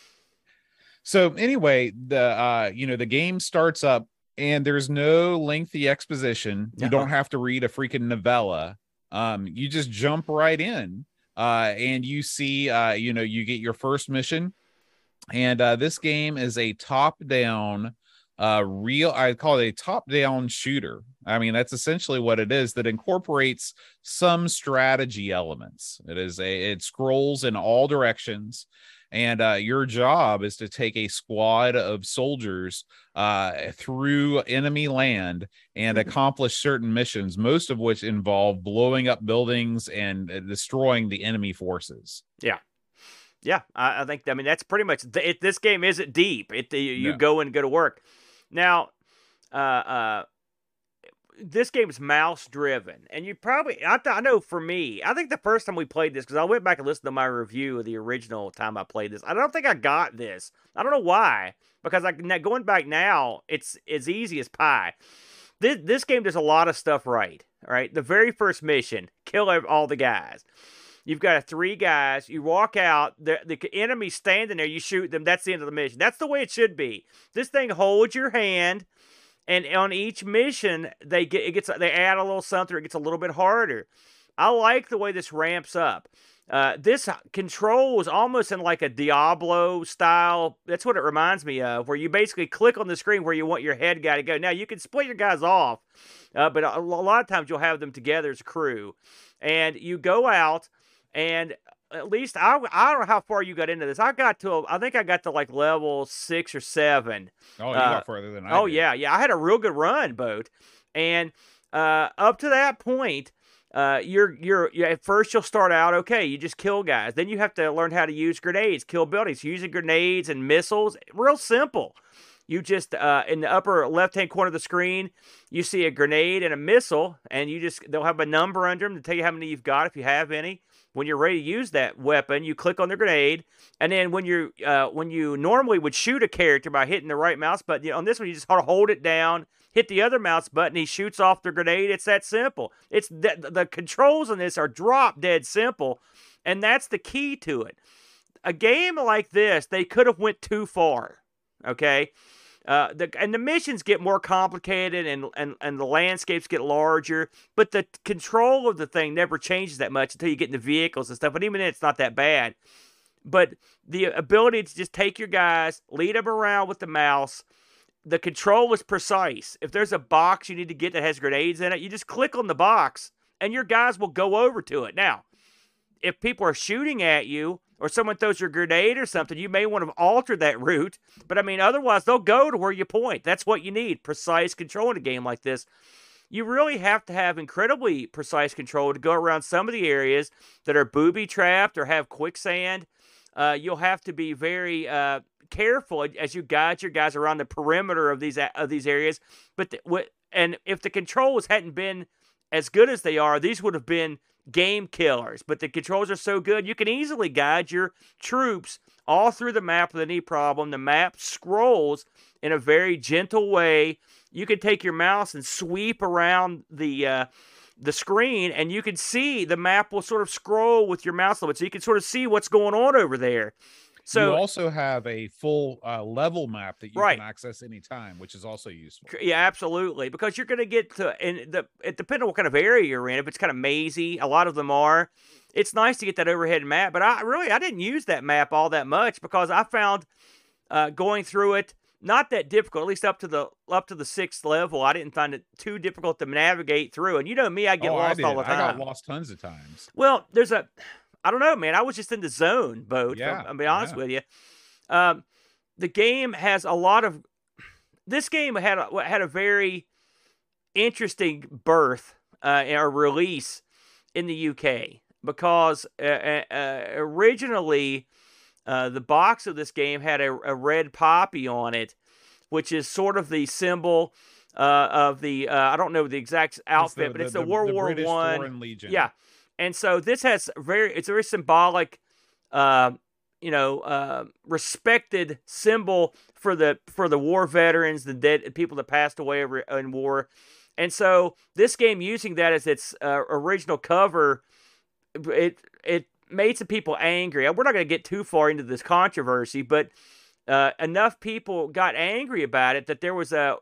So anyway, the game starts up and there's no lengthy exposition. You don't have to read a freaking novella. You just jump right in, and you see, you get your first mission, and this game is a top-down. I call it a top-down shooter. I mean, that's essentially what it is, that incorporates some strategy elements. It scrolls in all directions, and your job is to take a squad of soldiers through enemy land and accomplish certain missions, most of which involve blowing up buildings and destroying the enemy forces. Yeah, I think, that's pretty much this game isn't deep. You go and go to work. Now, this game is mouse driven, and you probably, I know for me, I think the first time we played this, because I went back and listened to my review of the original time I played this, I don't think I got this. I don't know why, because going back now, it's as easy as pie. This game does a lot of stuff right. All right, the very first mission, kill all the guys. You've got 3 guys. You walk out. The enemy's standing there. You shoot them. That's the end of the mission. That's the way it should be. This thing holds your hand, and on each mission, they add a little something. It gets a little bit harder. I like the way this ramps up. This control is almost in like a Diablo style. That's what it reminds me of, where you basically click on the screen where you want your head guy to go. Now, you can split your guys off, but a lot of times you'll have them together as a crew. And you go out, and at least I don't know how far you got into this. I think I got to like level 6 or 7. Oh, you got further than I did. Oh, yeah. I had a real good run, Boat. And up to that point, you're at first you'll start out okay. You just kill guys. Then you have to learn how to use grenades, kill buildings, using grenades and missiles. Real simple. You just in the upper left-hand corner of the screen, you see a grenade and a missile, and they'll have a number under them to tell you how many you've got if you have any. When you're ready to use that weapon, you click on the grenade, and then when you normally would shoot a character by hitting the right mouse button, on this one you just hold it down, hit the other mouse button, he shoots off the grenade. It's that simple. It's the controls on this are drop dead simple, and that's the key to it. A game like this, they could have went too far. Okay. And the missions get more complicated and the landscapes get larger, but the control of the thing never changes that much until you get in the vehicles and stuff. But even then, it's not that bad. But the ability to just take your guys, lead them around with the mouse. The control is precise. If there's a box you need to get that has grenades in it, you just click on the box and your guys will go over to it. Now, if people are shooting at you or someone throws your grenade or something, you may want to alter that route. But I mean, otherwise, they'll go to where you point. That's what you need, precise control in a game like this. You really have to have incredibly precise control to go around some of the areas that are booby-trapped or have quicksand. You'll have to be very careful as you guide your guys around the perimeter of these areas. And if the controls hadn't been as good as they are, these would have been game killers. But the controls are so good, you can easily guide your troops all through the map with any problem. The map scrolls in a very gentle way. You can take your mouse and sweep around the screen, and you can see the map will sort of scroll with your mouse limit, so you can sort of see what's going on over there. So you also have a full level map that you can access anytime, which is also useful. Yeah, absolutely, because you're going to get to, and it depends on what kind of area you're in. If it's kind of mazy, a lot of them are. It's nice to get that overhead map, but I didn't use that map all that much because I found going through it not that difficult, at least up to the 6th level. I didn't find it too difficult to navigate through. And you know me, I get lost all the time. I got lost tons of times. Well, I don't know, man. I was just in the zone, Bo. Yeah, I'll be honest with you. The game has a lot of. This game had a very interesting birth or release in the UK because originally the box of this game had a red poppy on it, which is sort of the symbol of the I don't know the exact outfit, but it's the World War British I. Foreign Legion. Yeah. And so this has it's a very symbolic, respected symbol for the war veterans, the dead people that passed away in war. And so this game, using that as its original cover, it made some people angry. We're not going to get too far into this controversy, but enough people got angry about it that there was a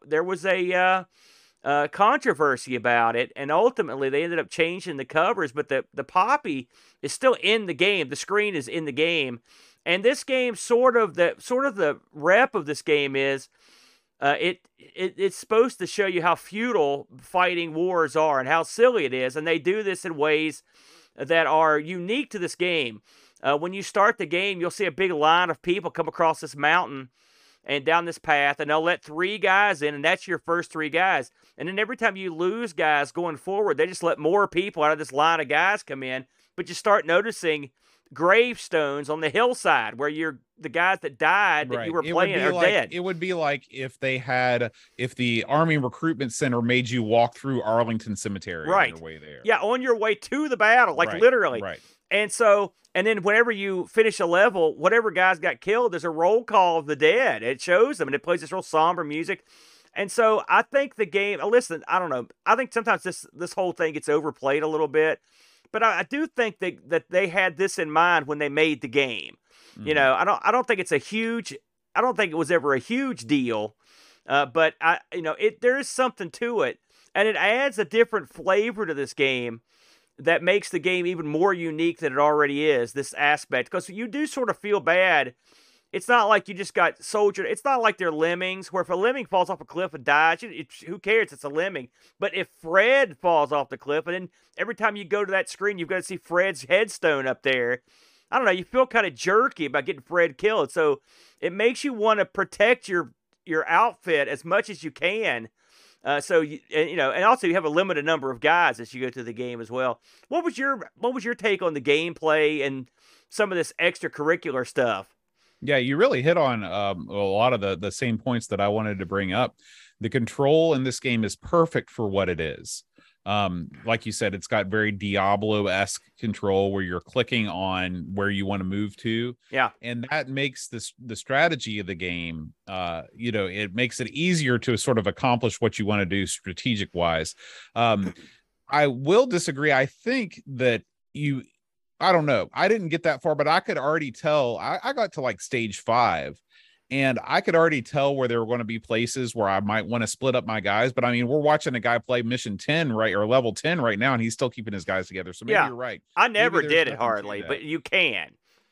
controversy about it, and ultimately they ended up changing the covers, but the poppy is still in the game. The screen is in the game, and this game sort of the rep of this game is it's supposed to show you how futile fighting wars are and how silly it is, and they do this in ways that are unique to this game. When you start the game, you'll see a big line of people come across this mountain and down this path, and they'll let 3 guys in, and that's your first 3 guys. And then every time you lose guys going forward, they just let more people out of this line of guys come in. But you start noticing gravestones on the hillside where the guys that died that you were playing are dead. It would be like if the Army Recruitment Center made you walk through Arlington Cemetery on your way there. Yeah, on your way to the battle, literally. Right. And then whenever you finish a level, whatever guys got killed, there's a roll call of the dead. It shows them, and it plays this real somber music. And so I think the game, listen, I don't know. I think sometimes this whole thing gets overplayed a little bit. But I do think that they had this in mind when they made the game. Mm-hmm. You know, I don't think it was ever a huge deal. But there is something to it. And it adds a different flavor to this game that makes the game even more unique than it already is, this aspect. Because you do sort of feel bad. It's not like you just got soldiered. It's not like they're lemmings, where if a lemming falls off a cliff and dies, who cares? It's a lemming. But if Fred falls off the cliff, and then every time you go to that screen, you've got to see Fred's headstone up there, I don't know, you feel kind of jerky about getting Fred killed. So it makes you want to protect your outfit as much as you can. And also you have a limited number of guys as you go through the game as well. What was your take on the gameplay and some of this extracurricular stuff? Yeah, you really hit on a lot of the same points that I wanted to bring up. The control in this game is perfect for what it is. Like you said, it's got very Diablo-esque control where you're clicking on where you want to move to. Yeah. And that makes the strategy of the game, it makes it easier to sort of accomplish what you want to do strategic wise. I will disagree. I think that I don't know. I didn't get that far, but I could already tell. I got to like stage 5, and I could already tell where there were going to be places where I might want to split up my guys. But I mean, we're watching a guy play mission 10 or level 10 right now, and he's still keeping his guys together. So maybe you're right. I never did it hardly, but you can.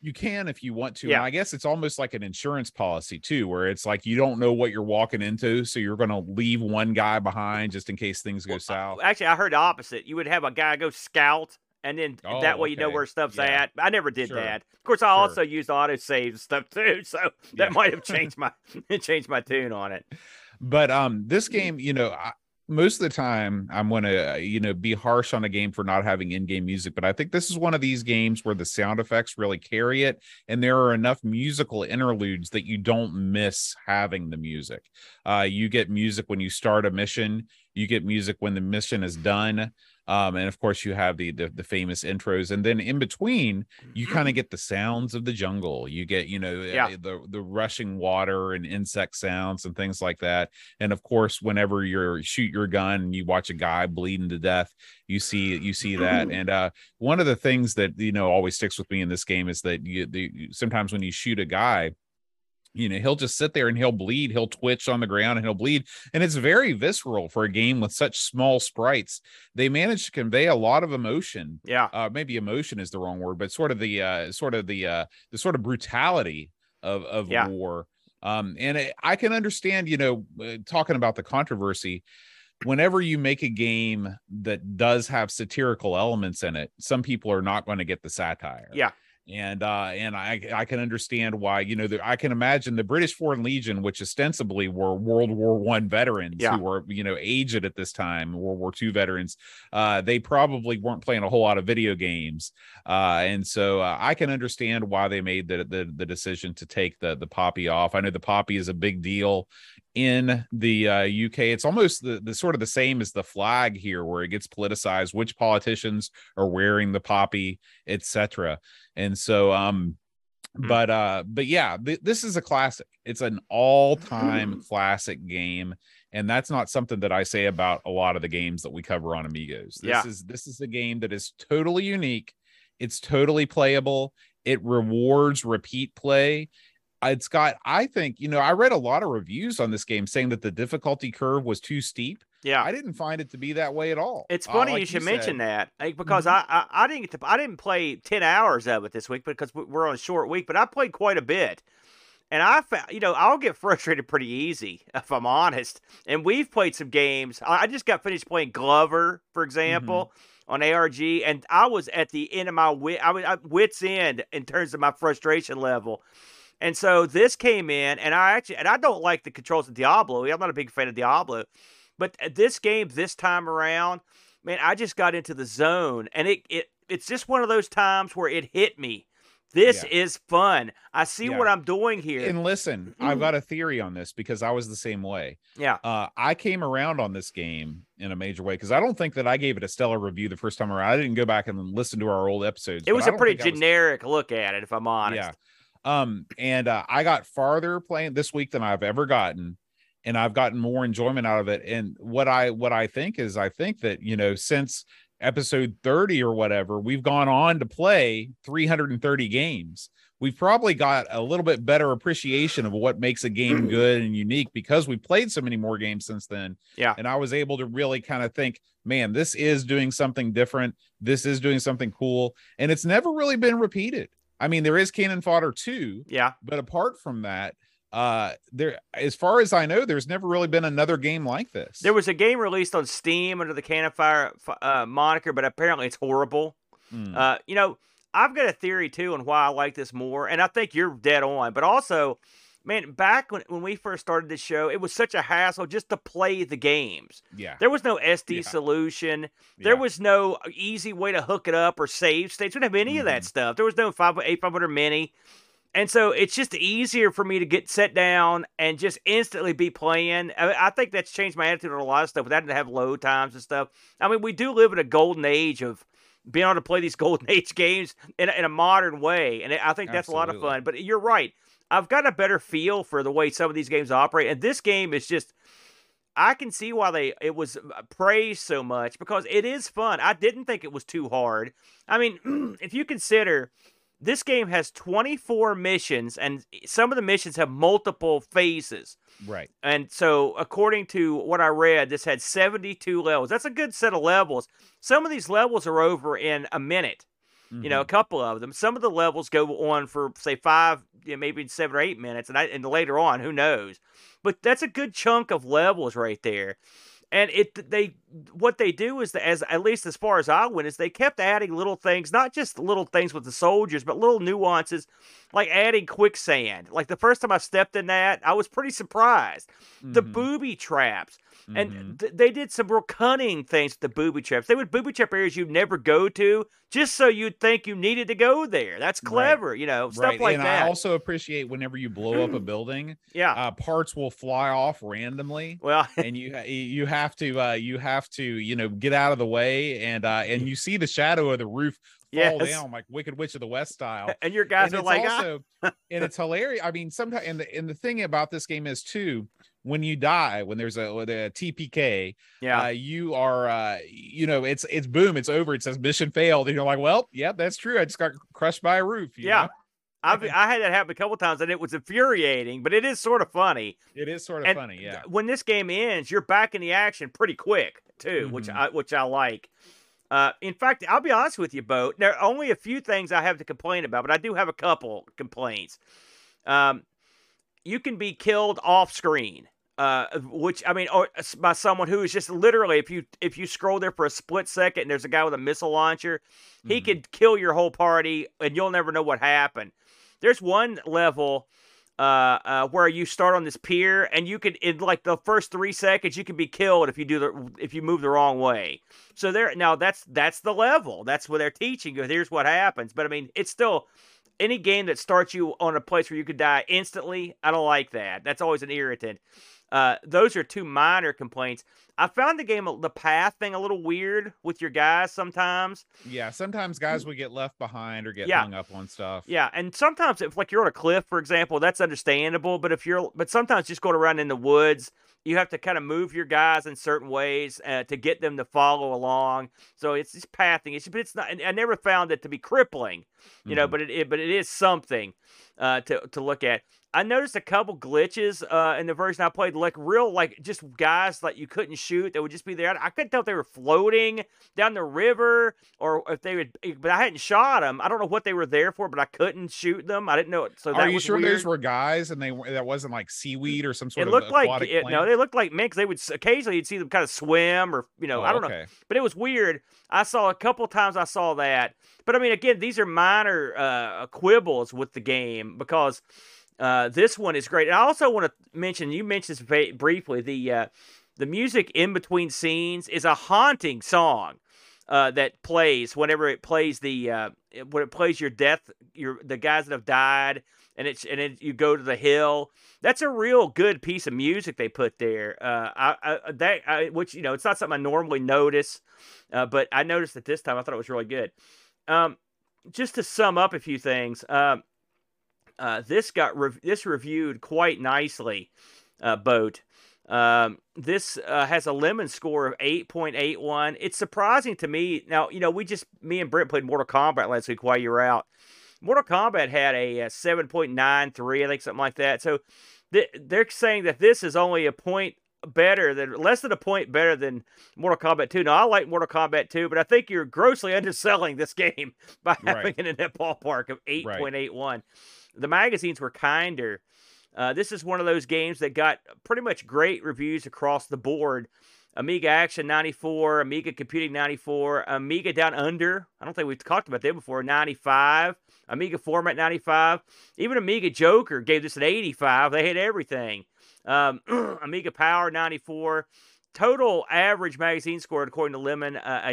You can if you want to. Yeah. And I guess it's almost like an insurance policy too, where it's like you don't know what you're walking into, so you're going to leave one guy behind just in case things go south. Actually, I heard the opposite. You would have a guy go scout, and then that Oh, way you know okay. where stuff's Yeah. at. I never did Sure. that. Of course, I Sure. also used autosave and stuff too, so Yeah. that might have changed my tune on it. But this game, most of the time I'm going to be harsh on a game for not having in-game music, but I think this is one of these games where the sound effects really carry it, and there are enough musical interludes that you don't miss having the music. You get music when you start a mission, you get music when the mission is done. And of course you have the famous intros, and then in between you kind of get the sounds of the jungle. You get the rushing water and insect sounds and things like that. And of course, whenever you shoot your gun and you watch a guy bleeding to death, you see that. And one of the things that always sticks with me in this game is that sometimes when you shoot a guy, he'll just sit there and he'll bleed, he'll twitch on the ground and he'll bleed. And it's very visceral for a game with such small sprites. They managed to convey a lot of emotion. Yeah. Maybe emotion is the wrong word, but sort of the brutality of Yeah. war. I can understand, talking about the controversy, whenever you make a game that does have satirical elements in it, some people are not going to get the satire. Yeah. And I can understand why, I can imagine the British Foreign Legion, which ostensibly were World War I veterans who were, aged at this time, World War II veterans. They probably weren't playing a whole lot of video games. And so I can understand why they made the decision to take the poppy off. I know the poppy is a big deal in the UK. It's almost the sort of the same as the flag here, where it gets politicized, which politicians are wearing the poppy, etc. And so but yeah, this is a classic. It's an all-time classic game, and that's not something that I say about a lot of the games that we cover on Amigos. This is a game that is totally unique. It's totally playable. It rewards repeat play. It's got, I think, I read a lot of reviews on this game saying that the difficulty curve was too steep. Yeah. I didn't find it to be that way at all. It's funny like you should mention said. that, because I didn't play 10 hours of it this week because we're on a short week, but I played quite a bit. And I found, I'll get frustrated pretty easy, if I'm honest. And we've played some games. I just got finished playing Glover, for example, on ARG, and I was at the end of my wit's end in terms of my frustration level. And so this came in, and I don't like the controls of Diablo. I'm not a big fan of Diablo. But this game, this time around, man, I just got into the zone. And it's just one of those times where it hit me. This is fun. I see what I'm doing here. And listen, I've got a theory on this because I was the same way. Yeah. I came around on this game in a major way because I don't think that I gave it a stellar review the first time around. I didn't go back and listen to our old episodes. It was a pretty generic look at it, if I'm honest. Yeah. And I got farther playing this week than I've ever gotten, and I've gotten more enjoyment out of it. And what I think that, since episode 30 or whatever, we've gone on to play 330 games. We've probably got a little bit better appreciation of what makes a game good and unique because we played so many more games since then. Yeah. And I was able to really kind of think, man, this is doing something different. This is doing something cool. And it's never really been repeated. I mean, there is Cannon Fodder 2. Yeah. But apart from that, there, as far as I know, there's never really been another game like this. There was a game released on Steam under the Cannon Fire moniker, but apparently it's horrible. I've got a theory too on why I like this more, and I think you're dead on. But also, man, back when we first started this show, it was such a hassle just to play the games. Yeah. There was no SD solution. There was no easy way to hook it up or save states. We didn't have any of that stuff. There was no 8500 Mini. And so it's just easier for me to get set down and just instantly be playing. I think that's changed my attitude on a lot of stuff without having to have load times and stuff. I mean, we do live in a golden age of being able to play these golden age games in a modern way. And I think that's a lot of fun. But you're right. I've got a better feel for the way some of these games operate. And this game is just, I can see why it was praised so much because it is fun. I didn't think it was too hard. I mean, if you consider this game has 24 missions, and some of the missions have multiple phases. Right. And so, according to what I read, this had 72 levels. That's a good set of levels. Some of these levels are over in a minute. A couple of them. Some of the levels go on for say 5, maybe 7 or 8 minutes, and later on, who knows? But that's a good chunk of levels right there. And what they do is, as at least as far as I went, is they kept adding little things, not just little things with the soldiers, but little nuances, like adding quicksand. Like the first time I stepped in that, I was pretty surprised. The booby traps. And they did some real cunning things with the booby traps. They would booby trap areas you'd never go to, just so you'd think you needed to go there. That's clever, stuff like and that. I also appreciate whenever you blow up a building, parts will fly off randomly. Well, and you have to get out of the way, and you see the shadow of the roof fall down like Wicked Witch of the West style. And your guys are like, also, and it's hilarious. I mean, sometimes, and the thing about this game is too, when you die, when there's a TPK, you are, it's boom, it's over. It says mission failed, and you're like, well, yeah, that's true. I just got crushed by a roof. You know? I had that happen a couple times, and it was infuriating, but it is sort of funny. It is sort of funny, yeah. When this game ends, you're back in the action pretty quick too, which I like. In fact, I'll be honest with you, Bo. There are only a few things I have to complain about, but I do have a couple complaints. You can be killed off screen. Which I mean, or by someone who is just literally, if you scroll there for a split second and there's a guy with a missile launcher, he could kill your whole party and you'll never know what happened. There's one level where you start on this pier and you could, in like the first 3 seconds, you can be killed if you move the wrong way. So that's the level. That's what they're teaching you. Here's what happens. But I mean, it's still. Any game that starts you on a place where you could die instantly, I don't like that. That's always an irritant. Those are two minor complaints. I found the path thing a little weird with your guys sometimes. Yeah, sometimes guys would get left behind or get hung up on stuff. Yeah, and sometimes if like you're on a cliff, for example, that's understandable. But sometimes just going around in the woods, you have to kind of move your guys in certain ways to get them to follow along. So it's just pathing. But it's not. I never found it to be crippling, But it is something to look at. I noticed a couple glitches in the version I played, like just guys like you couldn't shoot. They would just be there. I couldn't tell if they were floating down the river or if they would. But I hadn't shot them. I don't know what they were there for, but I couldn't shoot them. I didn't know it. So are you sure weird. those were guys and that wasn't like seaweed or some sort of aquatic plant? No, they looked like minks. They would occasionally you'd see them kind of swim or I don't know. But it was weird. I saw a couple times I saw that. But I mean, again, these are minor quibbles with the game because. This one is great. And I also want to mention, you mentioned this briefly, the music in between scenes is a haunting song that plays whenever it plays when it plays your death, the guys that have died, and you go to the hill. That's a real good piece of music they put there. Which it's not something I normally notice, but I noticed it this time. I thought it was really good. Just to sum up a few things. This reviewed quite nicely, Boat. This has a lemon score of 8.81. It's surprising to me. Now, me and Brent played Mortal Kombat last week while you were out. Mortal Kombat had a 7.93, I think, something like that. So they're saying that this is only less than a point better than Mortal Kombat 2. Now, I like Mortal Kombat 2, but I think you're grossly underselling this game by having it in that ballpark of 8.81. Right. The magazines were kinder. This is one of those games that got pretty much great reviews across the board. Amiga Action 94, Amiga Computing 94, Amiga Down Under, I don't think we've talked about them before, 95, Amiga Format 95. Even Amiga Joker gave this an 85. They had everything. Amiga Power 94. Total average magazine score, according to Lemon, a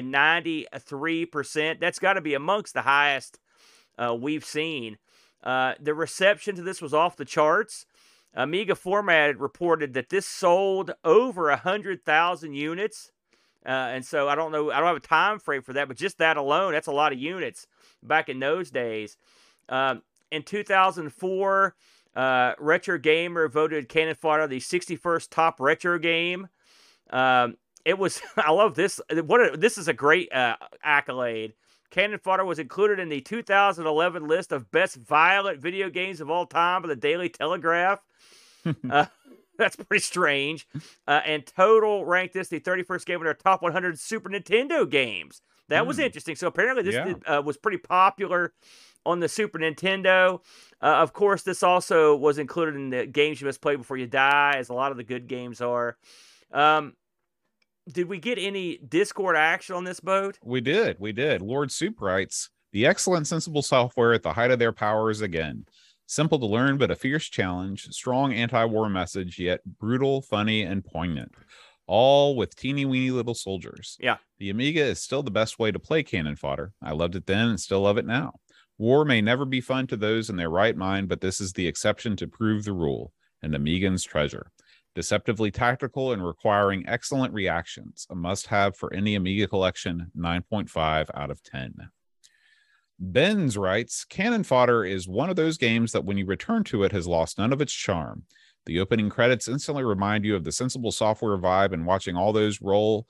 93%. That's got to be amongst the highest we've seen. The reception to this was off the charts. Amiga Format reported that this sold over 100,000 units. And so I don't have a time frame for that, but just that alone, that's a lot of units back in those days. In 2004, Retro Gamer voted Cannon Fodder the 61st top retro game. It was, I love this. This is a great accolade. Cannon Fodder was included in the 2011 list of best violent video games of all time by the Daily Telegraph. That's pretty strange. And Total ranked this the 31st game in their top 100 Super Nintendo games. That was interesting. So apparently this Yeah. was pretty popular on the Super Nintendo. Of course, this also was included in the games you must play before you die, as a lot of the good games are. Did we get any Discord action on this boat? We did. Lord Soup writes, the excellent sensible software at the height of their powers again. Simple to learn, but a fierce challenge. Strong anti-war message, yet brutal, funny, and poignant. All with teeny-weeny little soldiers. Yeah. The Amiga is still the best way to play cannon fodder. I loved it then and still love it now. War may never be fun to those in their right mind, but this is the exception to prove the rule. An Amigan's treasure. Deceptively tactical and requiring excellent reactions. A must-have for any Amiga collection, 9.5 out of 10. Benz writes, Cannon Fodder is one of those games that when you return to it has lost none of its charm. The opening credits instantly remind you of the sensible software vibe, and watching those roll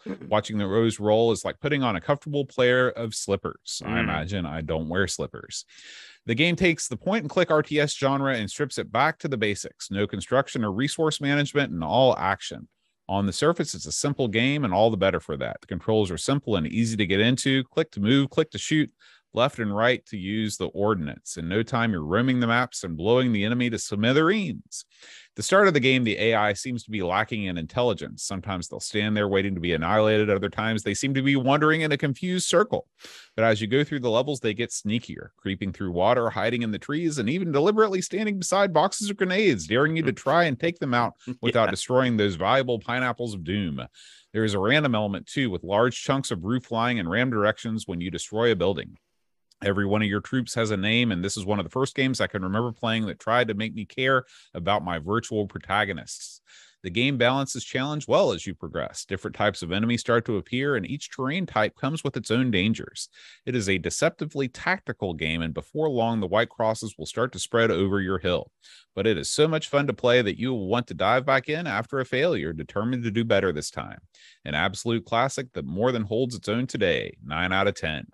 is like putting on a comfortable pair of slippers. I imagine I don't wear slippers. The game takes the point-and-click RTS genre and strips it back to the basics. No construction or resource management, and all action. On the surface, it's a simple game, and all the better for that. The controls are simple and easy to get into. Click to move, click to shoot, left and right to use the ordnance. In no time, you're roaming the maps and blowing the enemy to smithereens. At the start of the game, the AI seems to be lacking in intelligence. Sometimes they'll stand there waiting to be annihilated. Other times, they seem to be wandering in a confused circle. But as you go through the levels, they get sneakier, creeping through water, hiding in the trees, and even deliberately standing beside boxes of grenades, daring you to try and take them out without destroying those valuable pineapples of doom. There is a random element, too, with large chunks of roof flying in random directions when you destroy a building. Every one of your troops has a name, and this is one of the first games I can remember playing that tried to make me care about my virtual protagonists. The game balances challenge well as you progress. Different types of enemies start to appear, and each terrain type comes with its own dangers. It is a deceptively tactical game, and before long, the white crosses will start to spread over your hill. But it is so much fun to play that you will want to dive back in after a failure, determined to do better this time. An absolute classic that more than holds its own today, 9 out of 10.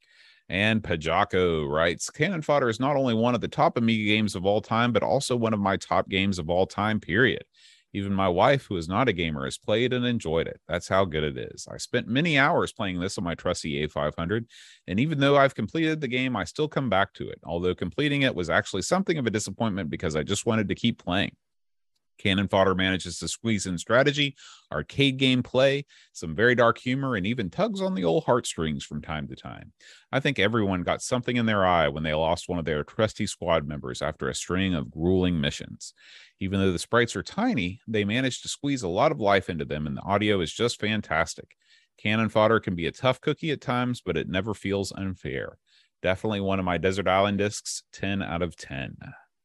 And Pajako writes, Cannon Fodder is not only one of the top Amiga games of all time, but also one of my top games of all time, period. Even my wife, who is not a gamer, has played and enjoyed it. That's how good it is. I spent many hours playing this on my trusty A500, and even though I've completed the game, I still come back to it, although completing it was actually something of a disappointment because I just wanted to keep playing. Cannon Fodder manages to squeeze in strategy, arcade gameplay, some very dark humor, and even tugs on the old heartstrings from time to time. I think everyone got something in their eye when they lost one of their trusty squad members after a string of grueling missions. Even though the sprites are tiny, they manage to squeeze a lot of life into them, and the audio is just fantastic. Cannon Fodder can be a tough cookie at times, but it never feels unfair. Definitely one of my Desert Island discs, 10 out of 10.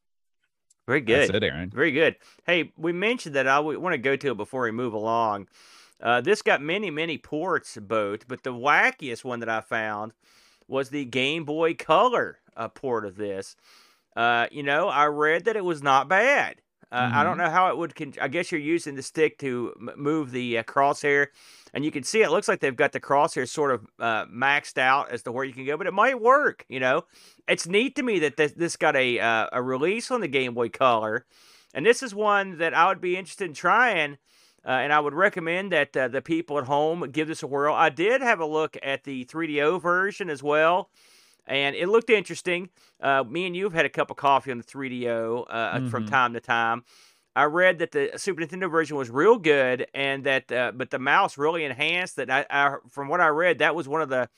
Very good. That's it, Aaron. Very good. Hey, we mentioned that I want to go to it before we move along. This got many, many ports, both, but the wackiest one that I found was the Game Boy Color port of this. I read that it was not bad. I don't know how it would. I guess you're using the stick to move the crosshair, and you can see it looks like they've got the crosshair sort of maxed out as to where you can go, but it might work. It's neat to me that this got a release on the Game Boy Color, and this is one that I would be interested in trying, and I would recommend that the people at home give this a whirl. I did have a look at the 3DO version as well. And it looked interesting. Me and you have had a cup of coffee on the 3DO from time to time. I read that the Super Nintendo version was real good, and that but the mouse really enhanced that. From what I read, that was one of the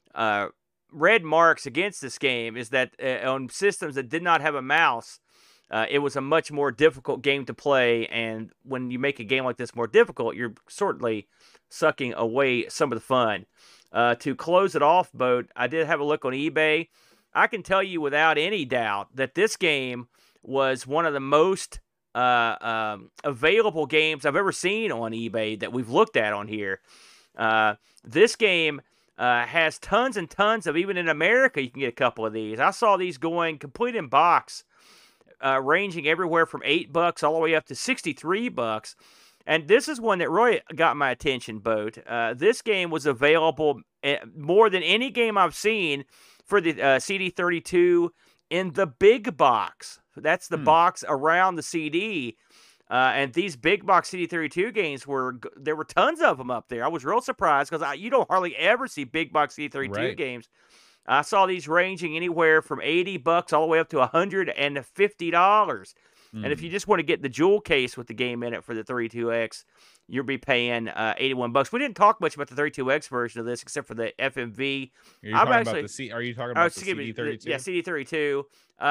red marks against this game, is that on systems that did not have a mouse, it was a much more difficult game to play. And when you make a game like this more difficult, you're certainly sucking away some of the fun. To close it off, Boat, I did have a look on eBay. I can tell you without any doubt that this game was one of the most available games I've ever seen on eBay that we've looked at on here. This game has tons and tons of, even in America, you can get a couple of these. I saw these going complete in box, ranging everywhere from $8 all the way up to $63. And this is one that really got my attention, Boat. This game was available more than any game I've seen for the CD32 in the big box. That's the box around the CD. And these big box CD32 games there were tons of them up there. I was real surprised because you don't hardly ever see big box CD32 Right. games. I saw these ranging anywhere from $80 all the way up to $150. And if Mm. you just want to get the jewel case with the game in it for the 32X, you'll be paying $81. We didn't talk much about the 32X version of this except for the FMV. Are you I'm talking actually- about the C? Are you talking Oh, about the excuse me, CD32? yeah, CD32.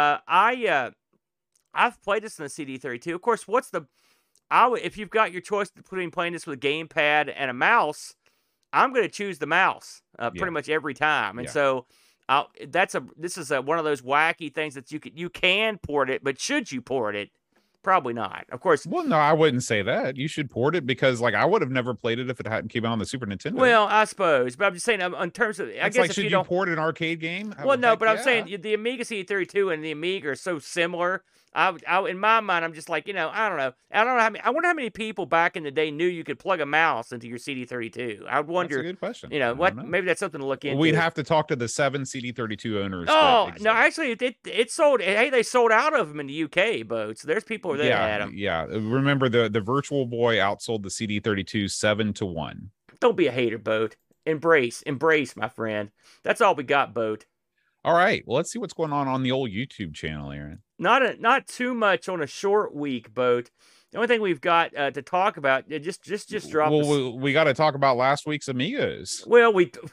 I've played this in the CD32. Of course, if you've got your choice between playing this with a gamepad and a mouse, I'm going to choose the mouse pretty much every time. And Yeah. so this is one of those wacky things that you can port it, but should you port it? Probably not. Of course. Well, no, I wouldn't say that. You should port it because, like, I would have never played it if it hadn't came out on the Super Nintendo. Well, I suppose, but I'm just saying, in terms of, I It's guess like, if should you you don't port an arcade game? Well, no, but I'm yeah. saying the Amiga CD32 and the Amiga are so similar. In my mind, I'm just like, I don't know. I wonder how many people back in the day knew you could plug a mouse into your CD32. I That's a wonder, good question. you know, I what? don't know. Maybe that's something to look into. We'd have to talk to the 7 CD32 owners. that Oh exist. no! Actually, it sold. Hey, they sold out of them in the UK, boats. There's people that had them. Yeah. Remember the Virtual Boy outsold the CD32 7-1. Don't be a hater, boat. Embrace, my friend. That's all we got, boat. All right. Well, let's see what's going on the old YouTube channel, Aaron. Not too much on a short week, boat. The only thing we've got to talk about, just drop. Well, we got to talk about last week's Amigos. Well,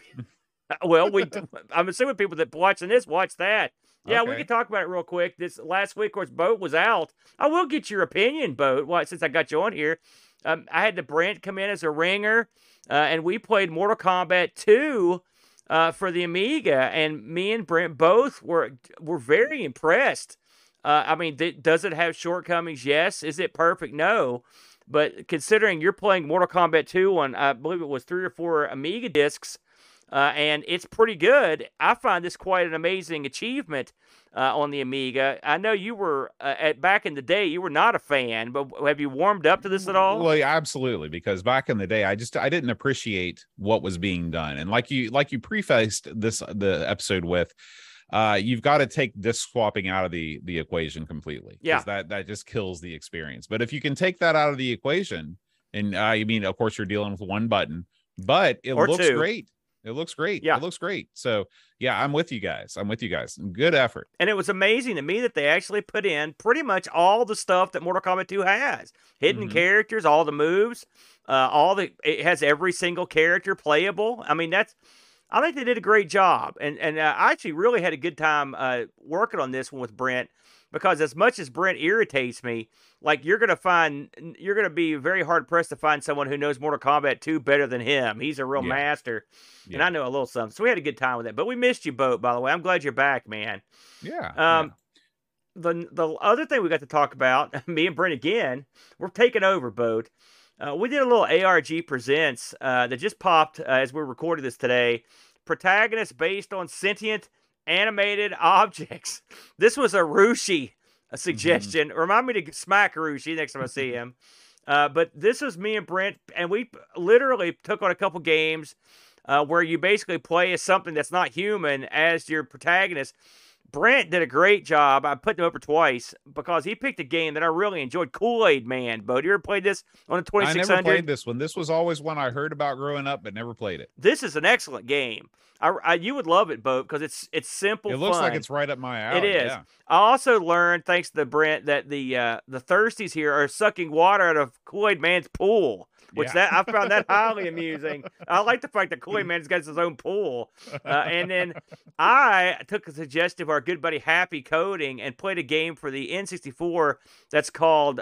I'm assuming people that watching this watch that. Yeah, we Okay. can talk about it real quick. This last week, of course, Boat was out. I will get your opinion, Boat. Well, since I got you on here, I had the Brent come in as a ringer, and we played Mortal Kombat 2 for the Amiga, and me and Brent both were very impressed. I mean, does it have shortcomings? Yes. Is it perfect? No. But considering you're playing Mortal Kombat 2 on, I believe it was 3 or 4 Amiga discs, and it's pretty good, I find this quite an amazing achievement on the Amiga. I know you were, back in the day, you were not a fan, but have you warmed up to this at all? Well, yeah, absolutely, because back in the day, I didn't appreciate what was being done, and like you prefaced the episode with, you've got to take disc swapping out of the equation completely. Yeah, that just kills the experience. But if you can take that out of the equation, and I mean, of course, you're dealing with one button, but it Or looks two. great. It looks great. Yeah. It looks great. So yeah, I'm with you guys. Good effort. and it was amazing to me that they actually put in pretty much all the stuff that Mortal Kombat 2 has. Hidden Mhm. characters, all the moves, it has every single character playable. I mean, I think they did a great job. And I actually really had a good time working on this one with Brent, because as much as Brent irritates me, like you're going to be very hard pressed to find someone who knows Mortal Kombat 2 better than him. He's a real Yeah. master. And Yeah. I know a little something. So we had a good time with that. But we missed you, Boat, by the way. I'm glad you're back, man. Yeah. The other thing we got to talk about, me and Brent again, we're taking over, Boat. We did a little ARG Presents that just popped as we recorded this today. Protagonists based on sentient animated objects. This was a Rushi suggestion. Remind me to smack Rushi next time I see him. But this was me and Brent, and we literally took on a couple games where you basically play as something that's not human as your protagonist. Brent did a great job. I put him over twice because he picked a game that I really enjoyed. Kool-Aid Man. Bo, you ever played this on the I 2600? never played this one. This was always one I heard about growing up, but never played it. This is an excellent game. You would love it, Bo, because it's simple. It looks fun. like it's right up my alley. It is. Yeah. I also learned, thanks to Brent, that the thirsties here are sucking water out of Kool-Aid Man's pool, which I found that highly amusing. I like the fact that Kool-Aid Man's got his own pool. And then I took a suggestion of our good buddy Happy Coding and played a game for the N64 that's called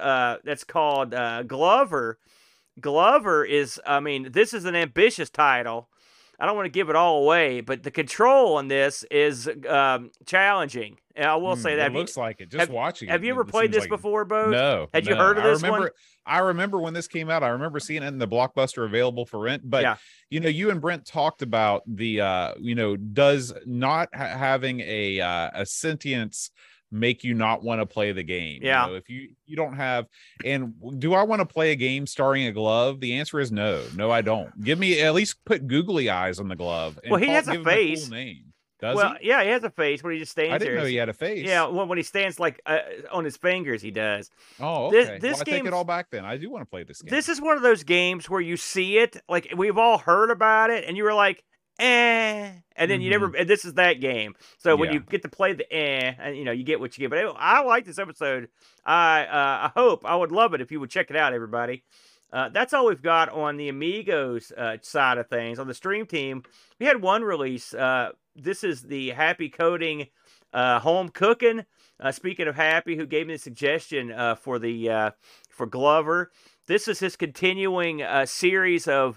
Glover. Glover is, I mean, this is an ambitious title. I don't want to give it all away, but the control on this is challenging. And I will say that. It looks like it. Just watching it. Have you ever it played seems this like before, Bo? No. Had you heard of this one? I remember when this came out. I remember seeing it in the Blockbuster available for rent. But Yeah. you and Brent talked about the does not having a sentience make you not want to play the game? Yeah. If you don't have, and do I want to play a game starring a glove? The answer is no. No, I don't. Give me, at least put googly eyes on the glove. And Well, he has a give him cool face. name. Does Well, he? yeah, he has a face when he just stands I didn't there. know he had a face. Yeah, when he stands like on his fingers, he does. Oh, This okay. this Well, I take game's- it all back then. I do want to play this game. This is one of those games where you see it, like we've all heard about it, and you were like, and then you never. And this is that game. So when Yeah. you get to play the and you get what you get. But I like this episode. I hope I would love it if you would check it out, everybody. That's all we've got on the Amigos side of things. On the stream team, we had one release. This is the Happy Coding home cooking. Speaking of Happy, who gave me the suggestion for Glover. This is his continuing series of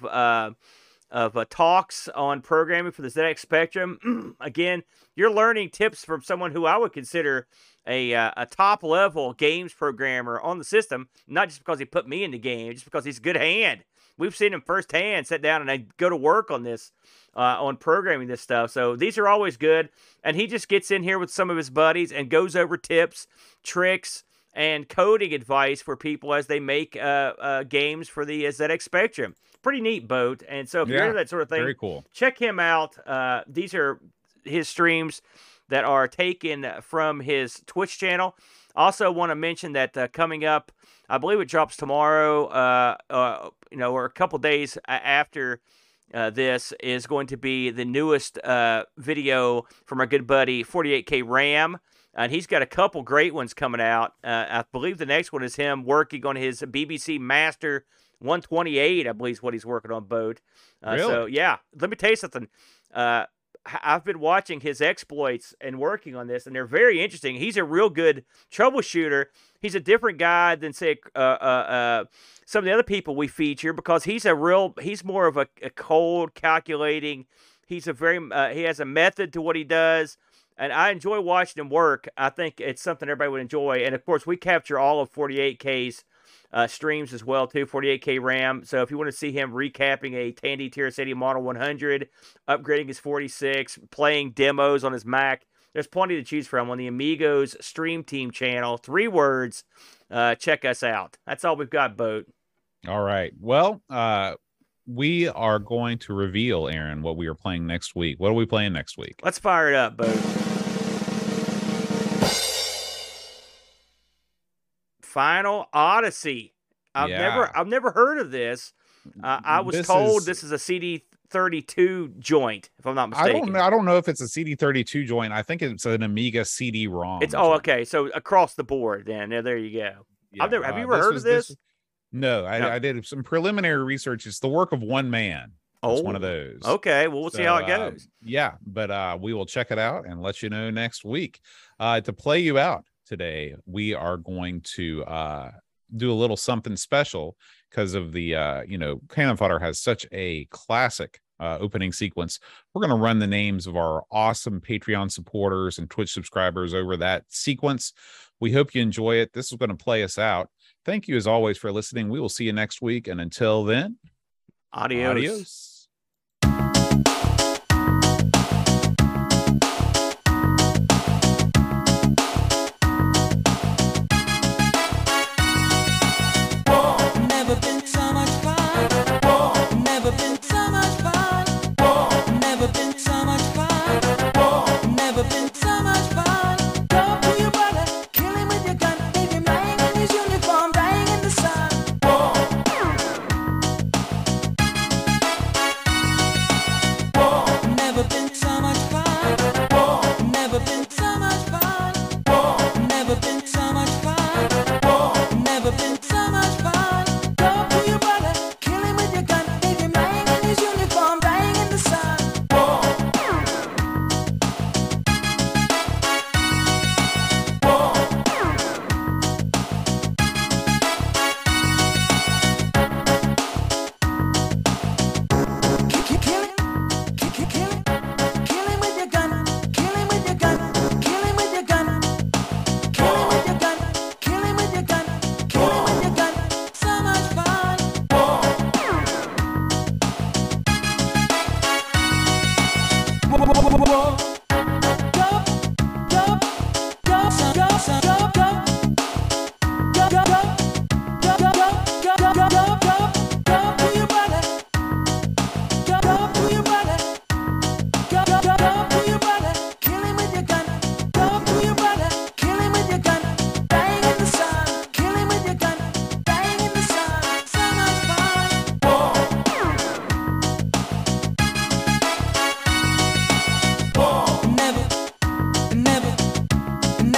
talks on programming for the ZX Spectrum. Again, you're learning tips from someone who I would consider a top-level games programmer on the system, not just because he put me in the game, just because he's a good hand. We've seen him firsthand sit down and go to work on this, on programming this stuff. So these are always good. And he just gets in here with some of his buddies and goes over tips, tricks, and coding advice for people as they make games for the ZX Spectrum. Pretty neat, Boat. And so if you're into that sort of thing, very cool. check him out. These are his streams that are taken from his Twitch channel. Also want to mention that coming up, I believe it drops tomorrow, or a couple days after this is going to be the newest video from our good buddy 48K Ram. And he's got a couple great ones coming out. I believe the next one is him working on his BBC Master 128, I believe is what he's working on, Boat. Really? So, yeah, let me tell you something. I've been watching his exploits and working on this, and they're very interesting. He's a real good troubleshooter. He's a different guy than, say, some of the other people we feature because he's more of a cold, calculating. He has a method to what he does, and I enjoy watching him work. I think it's something everybody would enjoy. And, of course, we capture all of 48K's streams as well, too, 48K RAM. So if you want to see him recapping a Tandy Tier 80 Model 100, upgrading his 46, playing demos on his Mac, there's plenty to choose from on the Amigos Stream Team channel. 3 words. Check us out. That's all we've got, Boat. All right. Well, we are going to reveal, Aaron, what we are playing next week. What are we playing next week? Let's fire it up, Boat. Final Odyssey. I've never heard of this. I was told this is a CD32 joint, if I'm not mistaken. I don't know if it's a CD32 joint. I think it's an Amiga CD-ROM. Okay. So across the board, then there you go. Yeah, have you ever heard of this? No, I did some preliminary research. It's the work of one man. It's one of those. Okay, well, we'll see how it goes. But we will check it out and let you know next week. To play you out today, we are going to do a little something special because of the Cannon Fodder has such a classic opening sequence. We're going to run the names of our awesome Patreon supporters and Twitch subscribers over that sequence. We hope you enjoy it. This is going to play us out. Thank you as always for listening. We will see you next week, and until then, adios.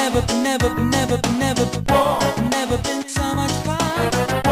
never been so much fun.